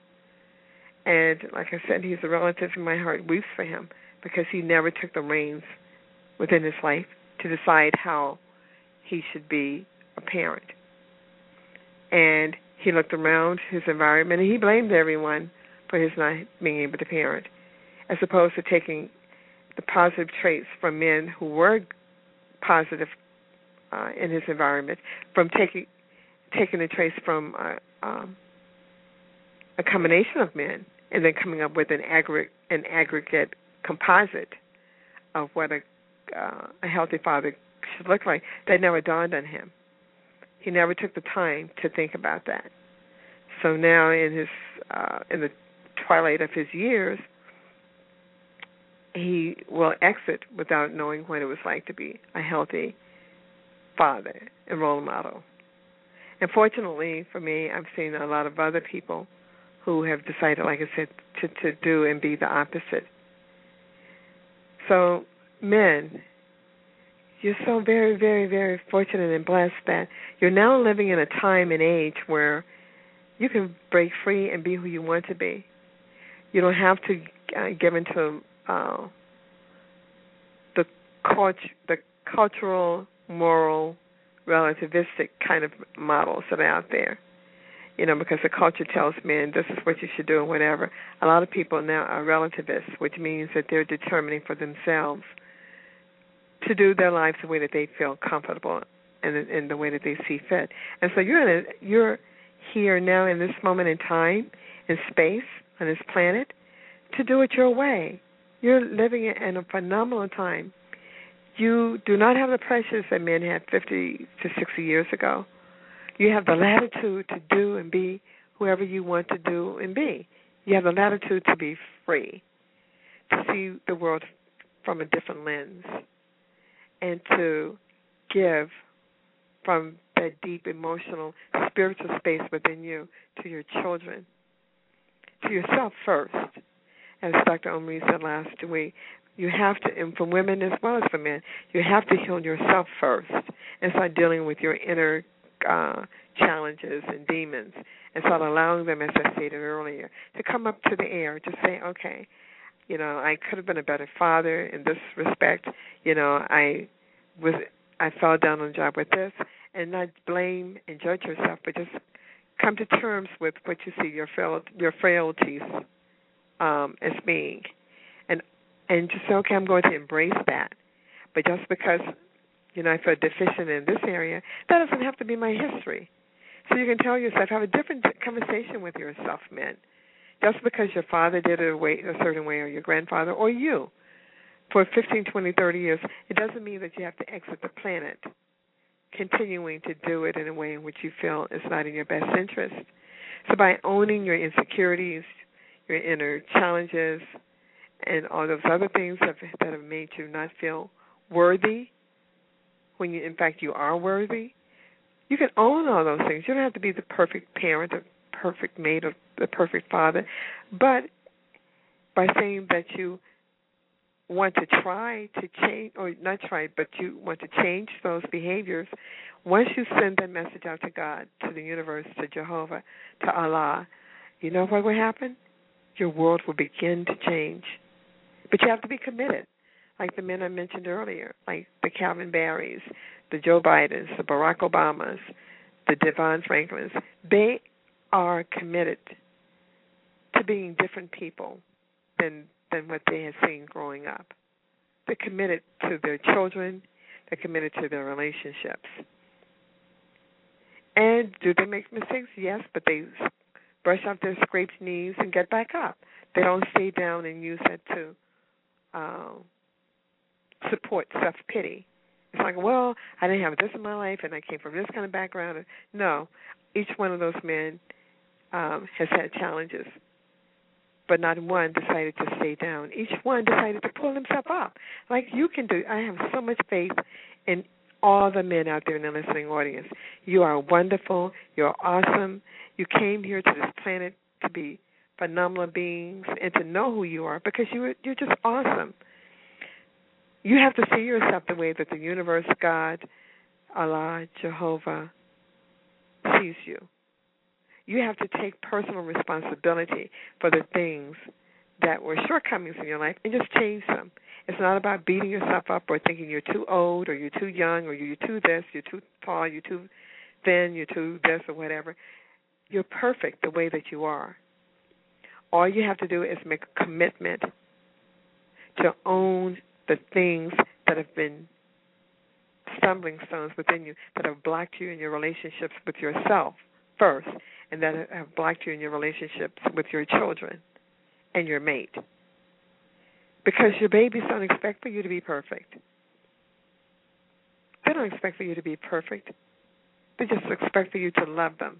And like I said, he's a relative, and my heart weeps for him because he never took the reins within his life to decide how he should be a parent. And he looked around his environment and he blamed everyone for his not being able to parent, as opposed to taking the positive traits from men who were positive uh, in his environment, from taking taking the traits from uh, um, a combination of men, and then coming up with an aggregate an aggregate composite of what a uh, a healthy father should look like. That never dawned on him. He never took the time to think about that. So now, in his uh, in the twilight of his years, he will exit without knowing what it was like to be a healthy father and role model. And fortunately for me, I've seen a lot of other people who have decided, like I said, to, to do and be the opposite. So, men, you're so very, very, very fortunate and blessed that you're now living in a time and age where you can break free and be who you want to be. You don't have to uh, give into uh, the cult- the cultural, moral, relativistic kind of models that are out there. You know, because the culture tells men this is what you should do and whatever. A lot of people now are relativists, which means that they're determining for themselves to do their lives the way that they feel comfortable and in the way that they see fit. And so you're in a, you're here now in this moment in time, in space, on this planet, to do it your way. You're living in a phenomenal time. You do not have the pressures that men had fifty to sixty years ago. You have the latitude to do and be whoever you want to do and be. You have the latitude to be free, to see the world from a different lens, and to give from that deep emotional, spiritual space within you to your children, to yourself first. As Doctor Omri said last week, you have to, and for women as well as for men, you have to heal yourself first and start dealing with your inner uh, challenges and demons and start allowing them, as I stated earlier, to come up to the air, to say, okay, you know, I could have been a better father in this respect. You know, I was I fell down on the job with this, and not blame and judge yourself, but just come to terms with what you see your frail, your frailties um, as being, and and just say, okay, I'm going to embrace that. But just because, you know, I feel deficient in this area, that doesn't have to be my history. So you can tell yourself, have a different conversation with yourself, men. Just because your father did it a, way, a certain way, or your grandfather, or you, for fifteen, twenty, thirty years, it doesn't mean that you have to exit the planet, continuing to do it in a way in which you feel is not in your best interest. So by owning your insecurities, your inner challenges, and all those other things that, that have made you not feel worthy, when you, in fact, you are worthy, you can own all those things. You don't have to be the perfect parent, the perfect mate, or the perfect father, but by saying that you want to try to change, or not try, but you want to change those behaviors, once you send that message out to God, to the universe, to Jehovah, to Allah, you know what will happen? Your world will begin to change. But you have to be committed, like the men I mentioned earlier, like the Calvin Barrys, the Joe Bidens, the Barack Obamas, the Devon Franklins. They are committed to being different people than than what they had seen growing up. They're committed to their children. They're committed to their relationships. And do they make mistakes? Yes, but they brush off their scraped knees and get back up. They don't stay down and use that to uh, support self-pity. It's like, well, I didn't have this in my life, and I came from this kind of background. No, each one of those men um, has had challenges, but not one decided to stay down. Each one decided to pull himself up, like you can do. I have so much faith in all the men out there in the listening audience. You are wonderful. You're awesome. You came here to this planet to be phenomenal beings and to know who you are, because you, you're just awesome. You have to see yourself the way that the universe, God, Allah, Jehovah, sees you. You have to take personal responsibility for the things that were shortcomings in your life and just change them It's not about beating yourself up or thinking you're too old or you're too young or you're too this, you're too tall, you're too thin, you're too this or whatever. You're perfect the way that you are. All you have to do is make a commitment to own the things that have been stumbling stones within you, that have blocked you in your relationships with yourself first, and that have blocked you in your relationships with your children and your mate. Because your babies don't expect for you to be perfect. They don't expect for you to be perfect. They just expect for you to love them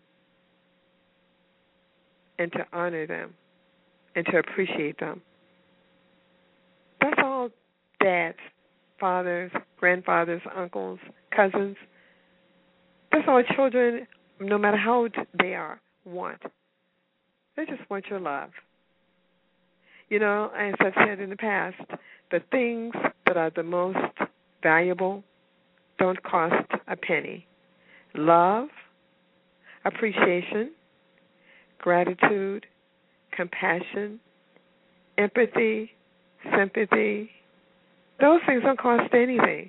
and to honor them and to appreciate them. That's all dads, fathers, grandfathers, uncles, cousins. That's all children, no matter how old they are, want. They just want your love. You know, as I've said in the past, the things that are the most valuable don't cost a penny. Love, appreciation, gratitude, compassion, empathy, sympathy, those things don't cost anything.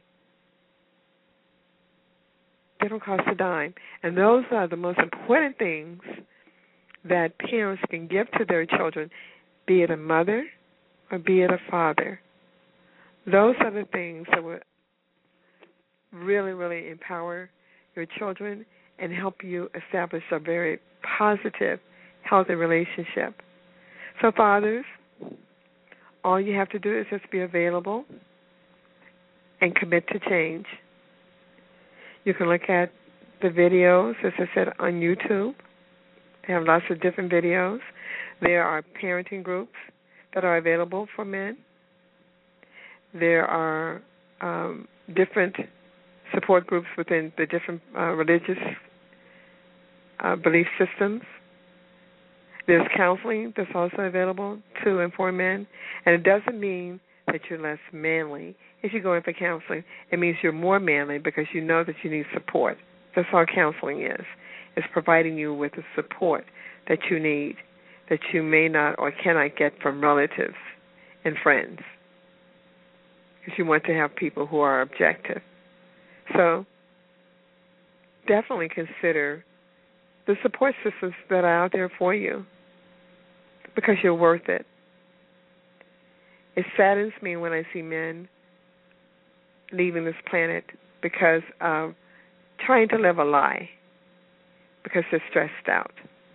They don't cost a dime. And those are the most important things that parents can give to their children, be it a mother or be it a father. Those are the things that will really, really empower your children and help you establish a very positive, healthy relationship. So, fathers, all you have to do is just be available and commit to change. You can look at the videos, as I said, on YouTube. They have lots of different videos. There are parenting groups that are available for men. There are um, different support groups within the different uh, religious uh, belief systems. There's counseling that's also available to and for men. And it doesn't mean that you're less manly. If you go in for counseling, it means you're more manly because you know that you need support. That's all counseling is. It's providing you with the support that you need, that you may not or cannot get from relatives and friends, because you want to have people who are objective. So definitely consider the support systems that are out there for you, because you're worth it. It saddens me when I see men leaving this planet because of trying to live a lie, because they're stressed out.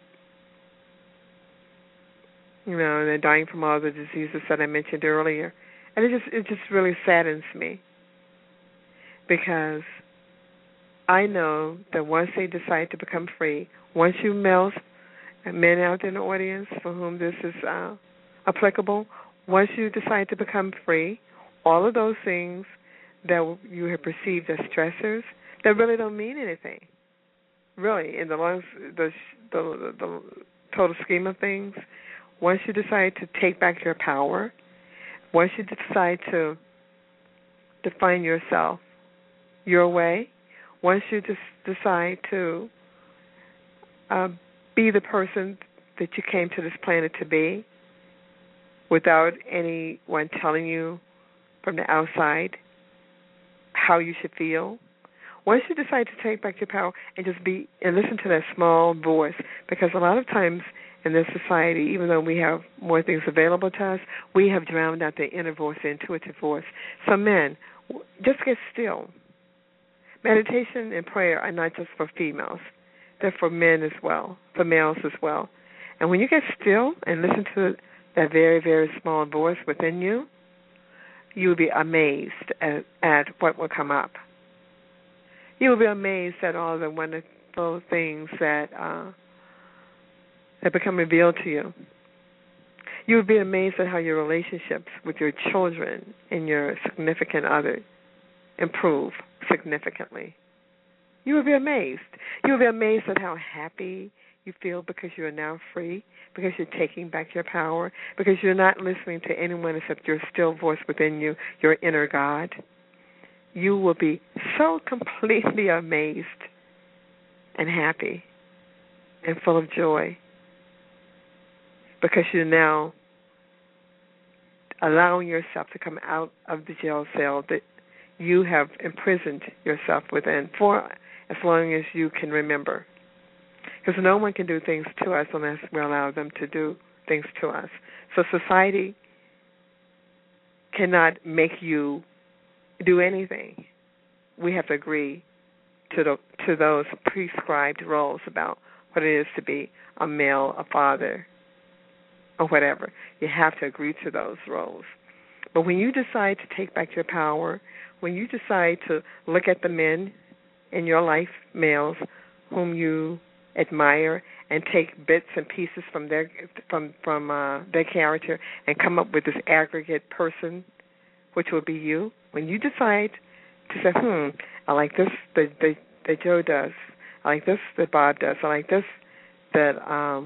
You know, they're dying from all the diseases that I mentioned earlier. And it just it just really saddens me, because I know that once they decide to become free, once you males, men out in the audience for whom this is uh, applicable, once you decide to become free, all of those things that you have perceived as stressors, that really don't mean anything. Really, in the long, the, the, the total scheme of things, once you decide to take back your power, once you decide to define yourself your way, once you just decide to uh, be the person that you came to this planet to be, without anyone telling you from the outside how you should feel, once you decide to take back your power and just be and listen to that small voice, because a lot of times in this society, even though we have more things available to us, we have drowned out the inner voice, the intuitive voice. So men, just get still. Meditation and prayer are not just for females. They're for men as well, for males as well. And when you get still and listen to that very, very small voice within you, you will be amazed at, at what will come up. You will be amazed at all the wonderful things that uh, that become revealed to you. You will be amazed at how your relationships with your children and your significant other improve significantly. You will be amazed. You will be amazed at how happy you feel because you are now free, because you're taking back your power, because you're not listening to anyone except your still voice within you, your inner God. You will be so completely amazed and happy and full of joy, because you're now allowing yourself to come out of the jail cell that you have imprisoned yourself within for as long as you can remember. Because no one can do things to us unless we allow them to do things to us. So society cannot make you do anything. We have to agree to the, to those prescribed roles about what it is to be a male, a father, or whatever. You have to agree to those roles. But when you decide to take back your power, when you decide to look at the men in your life, males, whom you admire, and take bits and pieces from their from from uh, their character and come up with this aggregate person, which will be you. When you decide to say, hmm, I like this that, that, that Joe does. I like this that Bob does. I like this that um,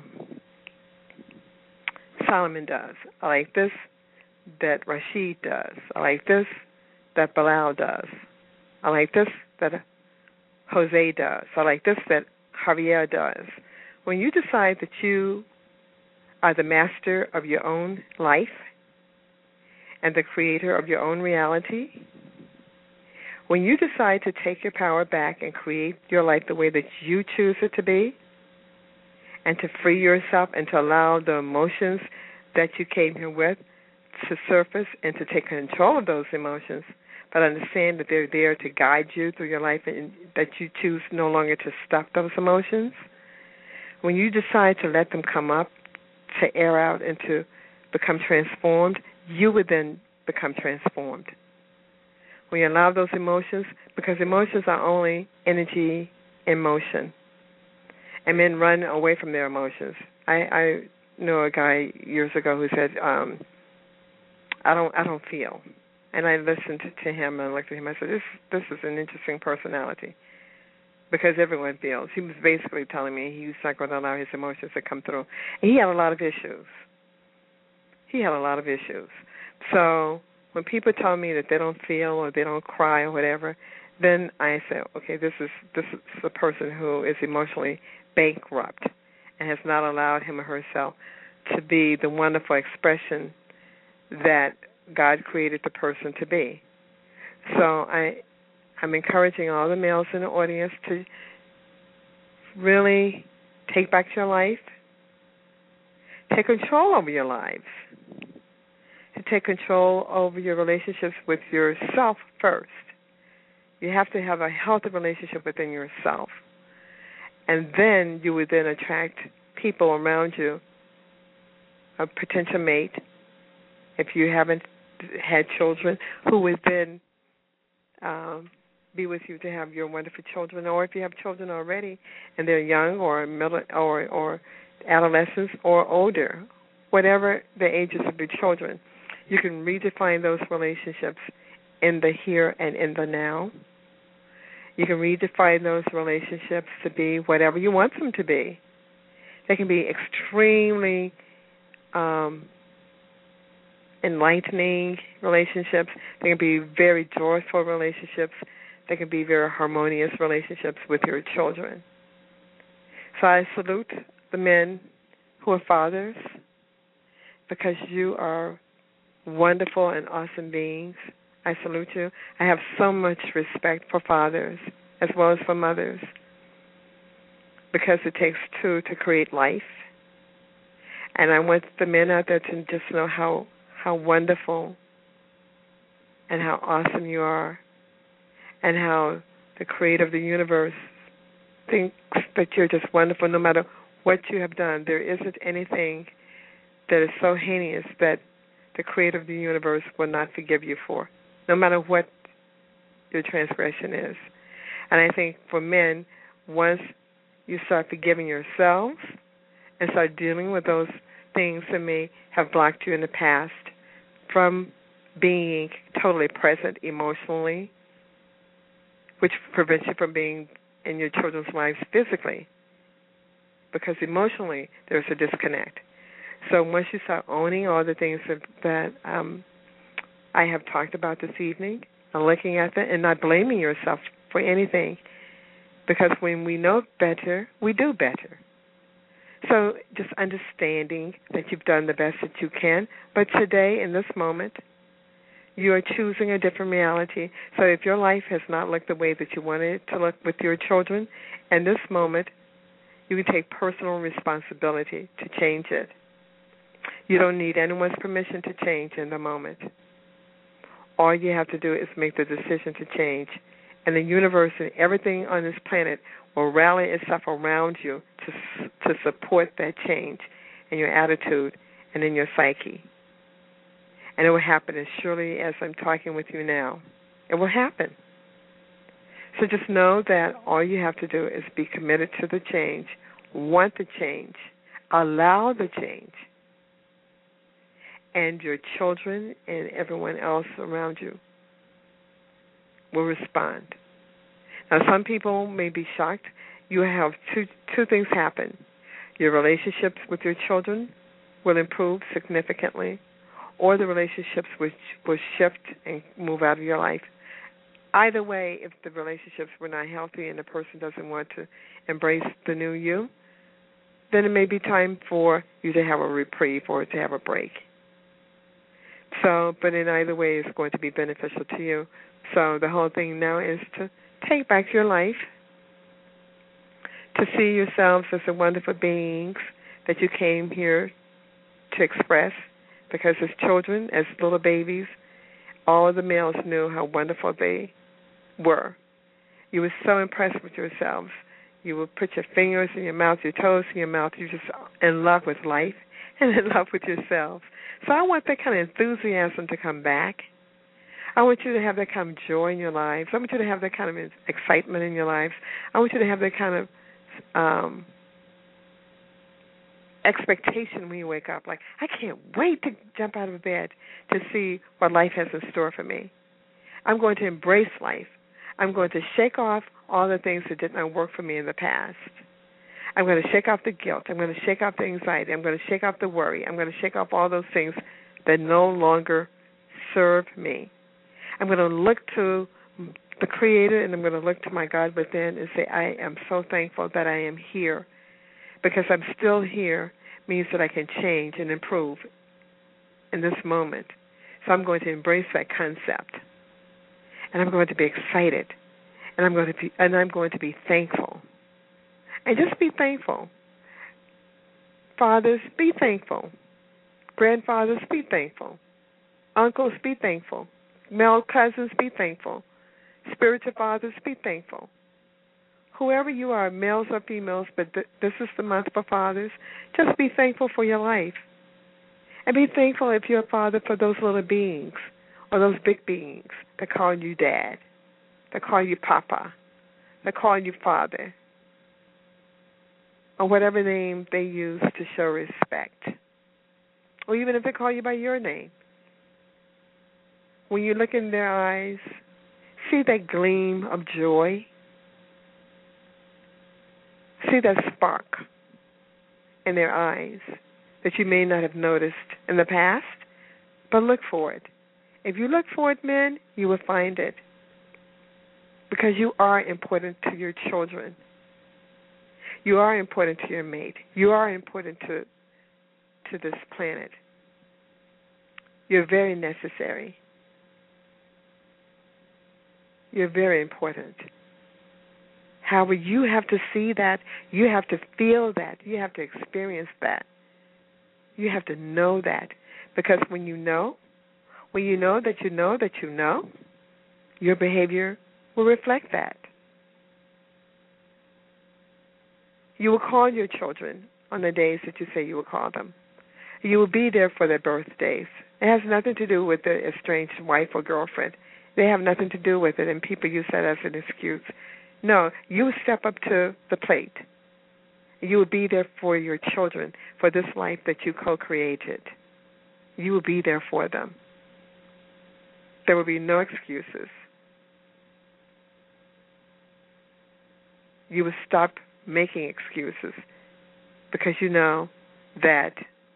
Solomon does. I like this that Rashid does. I like this that Bilal does. I like this that Jose does. I like this that Javier does. When you decide that you are the master of your own life and the creator of your own reality, when you decide to take your power back and create your life the way that you choose it to be, and to free yourself and to allow the emotions that you came here with to surface and to take control of those emotions, but understand that they're there to guide you through your life and that you choose no longer to stuff those emotions. When you decide to let them come up, to air out and to become transformed, you would then become transformed. When you allow those emotions, because emotions are only energy in motion, and men run away from their emotions. I, I know a guy years ago who said, um, I don't I don't feel. And I listened to him and I looked at him. I said, this this is an interesting personality because everyone feels. He was basically telling me he's not going to allow his emotions to come through. And he had a lot of issues. He had a lot of issues. So when people tell me that they don't feel or they don't cry or whatever, then I say, okay, this is this is a person who is emotionally bankrupt and has not allowed him or herself to be the wonderful expression that God created the person to be. So I, I'm encouraging all the males in the audience to really take back your life, take control over your lives, to take control over your relationships with yourself first. You have to have a healthy relationship within yourself. And then you would then attract people around you, a potential mate, if you haven't had children, who would then um, be with you to have your wonderful children. Or if you have children already and they're young or middle or, or adolescents or older, whatever the ages of your children, you can redefine those relationships in the here and in the now. You can redefine those relationships to be whatever you want them to be. They can be extremely um, enlightening relationships. They can be very joyful relationships. They can be very harmonious relationships with your children. So I salute the men who are fathers because you are wonderful and awesome beings. I salute you. I have so much respect for fathers as well as for mothers because it takes two to create life. And I want the men out there to just know how, how wonderful and how awesome you are and how the creator of the universe thinks that you're just wonderful no matter what you have done. There isn't anything that is so heinous that the creator of the universe will not forgive you for, no matter what your transgression is. And I think for men, once you start forgiving yourselves and start dealing with those things that may have blocked you in the past from being totally present emotionally, which prevents you from being in your children's lives physically, because emotionally there's a disconnect. So once you start owning all the things that, that um, I have talked about this evening, and looking at that and not blaming yourself for anything, because when we know better, we do better. So just understanding that you've done the best that you can, but today, in this moment, you are choosing a different reality. So if your life has not looked the way that you wanted it to look with your children, in this moment, you can take personal responsibility to change it. You don't need anyone's permission to change in the moment. All you have to do is make the decision to change. And the universe and everything on this planet will rally itself around you to to support that change in your attitude and in your psyche. And it will happen as surely as I'm talking with you now. It will happen. So just know that all you have to do is be committed to the change, want the change, allow the change, and your children and everyone else around you will respond. Now, some people may be shocked. You have two two things happen. Your relationships with your children will improve significantly, or the relationships will, will shift and move out of your life. Either way, if the relationships were not healthy and the person doesn't want to embrace the new you, then it may be time for you to have a reprieve or to have a break. So, but in either way, it's going to be beneficial to you. So the whole thing now is to take back your life, to see yourselves as the wonderful beings that you came here to express, because as children, as little babies, all of the males knew how wonderful they were. You were so impressed with yourselves. You would put your fingers in your mouth, your toes in your mouth. You're just in love with life and in love with yourselves. So I want that kind of enthusiasm to come back. I want you to have that kind of joy in your lives. I want you to have that kind of excitement in your lives. I want you to have that kind of um, expectation when you wake up. Like, I can't wait to jump out of bed to see what life has in store for me. I'm going to embrace life. I'm going to shake off all the things that did not work for me in the past. I'm going to shake off the guilt. I'm going to shake off the anxiety. I'm going to shake off the worry. I'm going to shake off all those things that no longer serve me. I'm going to look to the Creator, and I'm going to look to my God within and say, I am so thankful that I am here. Because I'm still here means that I can change and improve in this moment. So I'm going to embrace that concept. And I'm going to be excited. And I'm going to be and I'm going to be thankful. And just be thankful. Fathers, be thankful. Grandfathers, be thankful. Uncles, be thankful. Male cousins, be thankful. Spiritual fathers, be thankful. Whoever you are, males or females, but th- this is the month for fathers, just be thankful for your life. And be thankful if you're a father for those little beings or those big beings that call you dad, that call you papa, that call you father, or whatever name they use to show respect. Or even if they call you by your name. When you look in their eyes, see that gleam of joy. See that spark in their eyes that you may not have noticed in the past, but look for it. If you look for it, men, you will find it. Because you are important to your children. You are important to your mate. You are important to to this planet. You're very necessary. You're very important. However, you have to see that. You have to feel that. You have to experience that. You have to know that. Because when you know, when you know that you know that you know, your behavior will reflect that. You will call your children on the days that you say you will call them. You will be there for their birthdays. It has nothing to do with the estranged wife or girlfriend. They have nothing to do with it, and people use that as an excuse. No, you step up to the plate. You will be there for your children, for this life that you co-created. You will be there for them. There will be no excuses. You will stop making excuses because you know that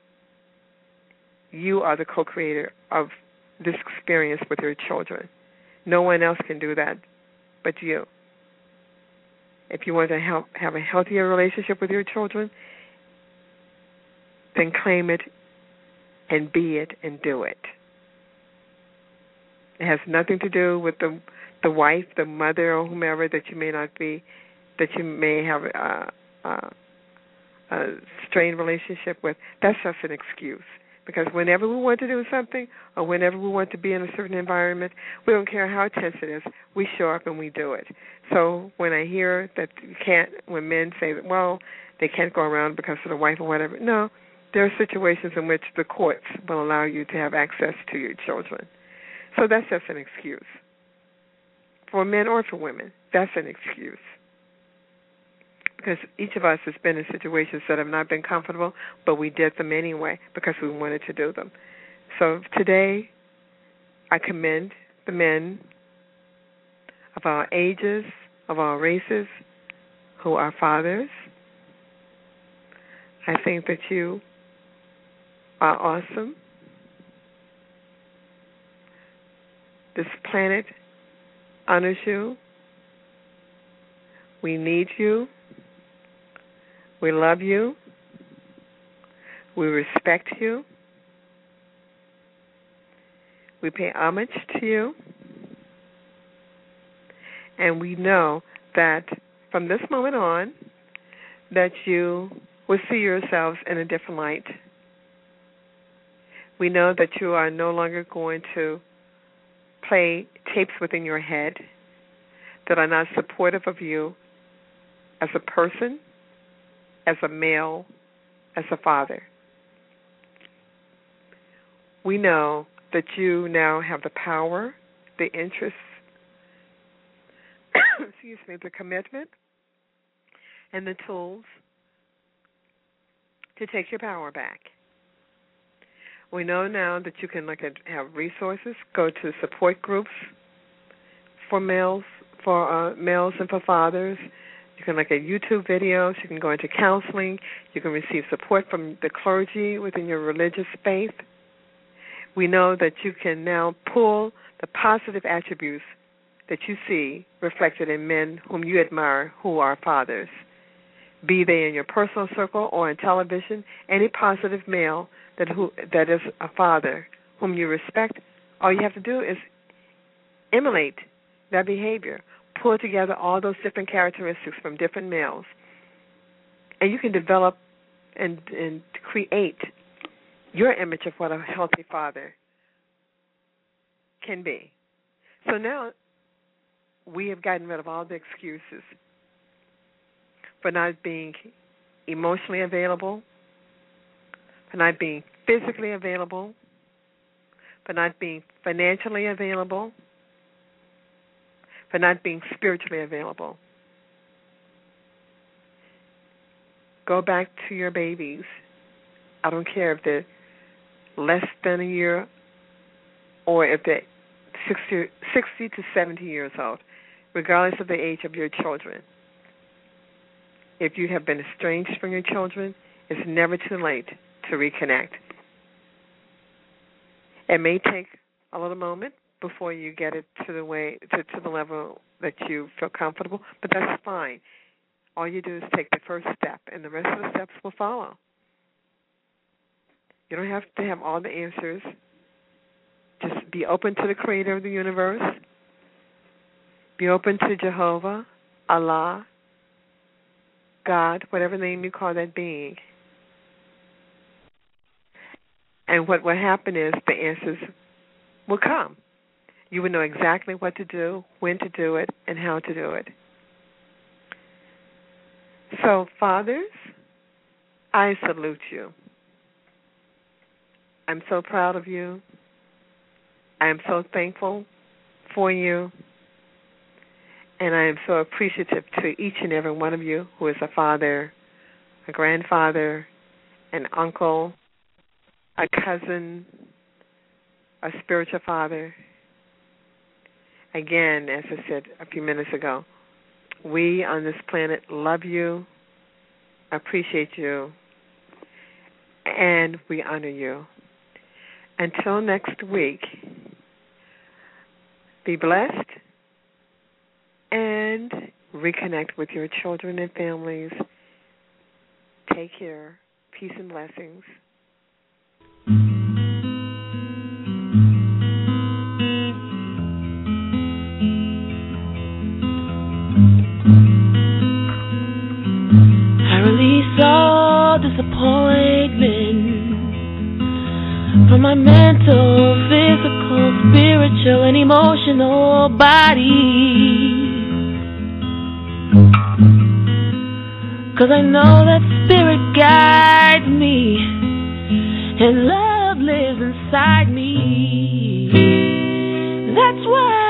you are the co-creator of this experience with your children. No one else can do that but you. If you want to help have a healthier relationship with your children, then claim it and be it and do it. It has nothing to do with the the wife, the mother, or whomever that you may not be, that you may have a, a, a strained relationship with. That's just an excuse. Because whenever we want to do something or whenever we want to be in a certain environment, we don't care how tense it is, we show up and we do it. So when I hear that you can't, when men say, that, well, they can't go around because of the wife or whatever, no, there are situations in which the courts will allow you to have access to your children. So that's just an excuse. For men or for women, that's an excuse. Because each of us has been in situations that have not been comfortable, but we did them anyway because we wanted to do them. So today, I commend the men of our ages, of our races, who are fathers. I think that you are awesome. This planet honors you. We need you. We love you. We respect you. We pay homage to you. And we know that from this moment on, that you will see yourselves in a different light. We know that you are no longer going to play tapes within your head that are not supportive of you as a person, as a male, as a father. We know that you now have the power, the interest, excuse me, the commitment, and the tools to take your power back. We know now that you can look at have resources, go to support groups for males, for uh, males and for fathers. You can look at YouTube videos. You can go into counseling. You can receive support from the clergy within your religious faith. We know that you can now pull the positive attributes that you see reflected in men whom you admire who are fathers, be they in your personal circle or in television. Any positive male that who that is a father whom you respect, all you have to do is emulate that behavior. Pull together all those different characteristics from different males, and you can develop and, and create your image of what a healthy father can be. So now we have gotten rid of all the excuses for not being emotionally available, for not being physically available, for not being financially available, for not being spiritually available. Go back to your babies. I don't care if they're less than a year or if they're sixty, sixty to seventy years old, regardless of the age of your children. If you have been estranged from your children, it's never too late to reconnect. It may take a little moment before you get it to the way to, to the level that you feel comfortable, but that's fine. All you do is take the first step, and the rest of the steps will follow. You don't have to have all the answers. Just be open to the creator of the universe. Be open to Jehovah, Allah, God, whatever name you call that being. And what will happen is the answers will come. You will know exactly what to do, when to do it, and how to do it. So, fathers, I salute you. I'm so proud of you. I am so thankful for you. And I am so appreciative to each and every one of you who is a father, a grandfather, an uncle, a cousin, a spiritual father. Again, as I said a few minutes ago, we on this planet love you, appreciate you, and we honor you. Until next week, be blessed and reconnect with your children and families. Take care. Peace and blessings. I release all disappointment from my mental, physical, spiritual, and emotional body. 'Cause I know that spirit guides me, and love lives inside me. That's why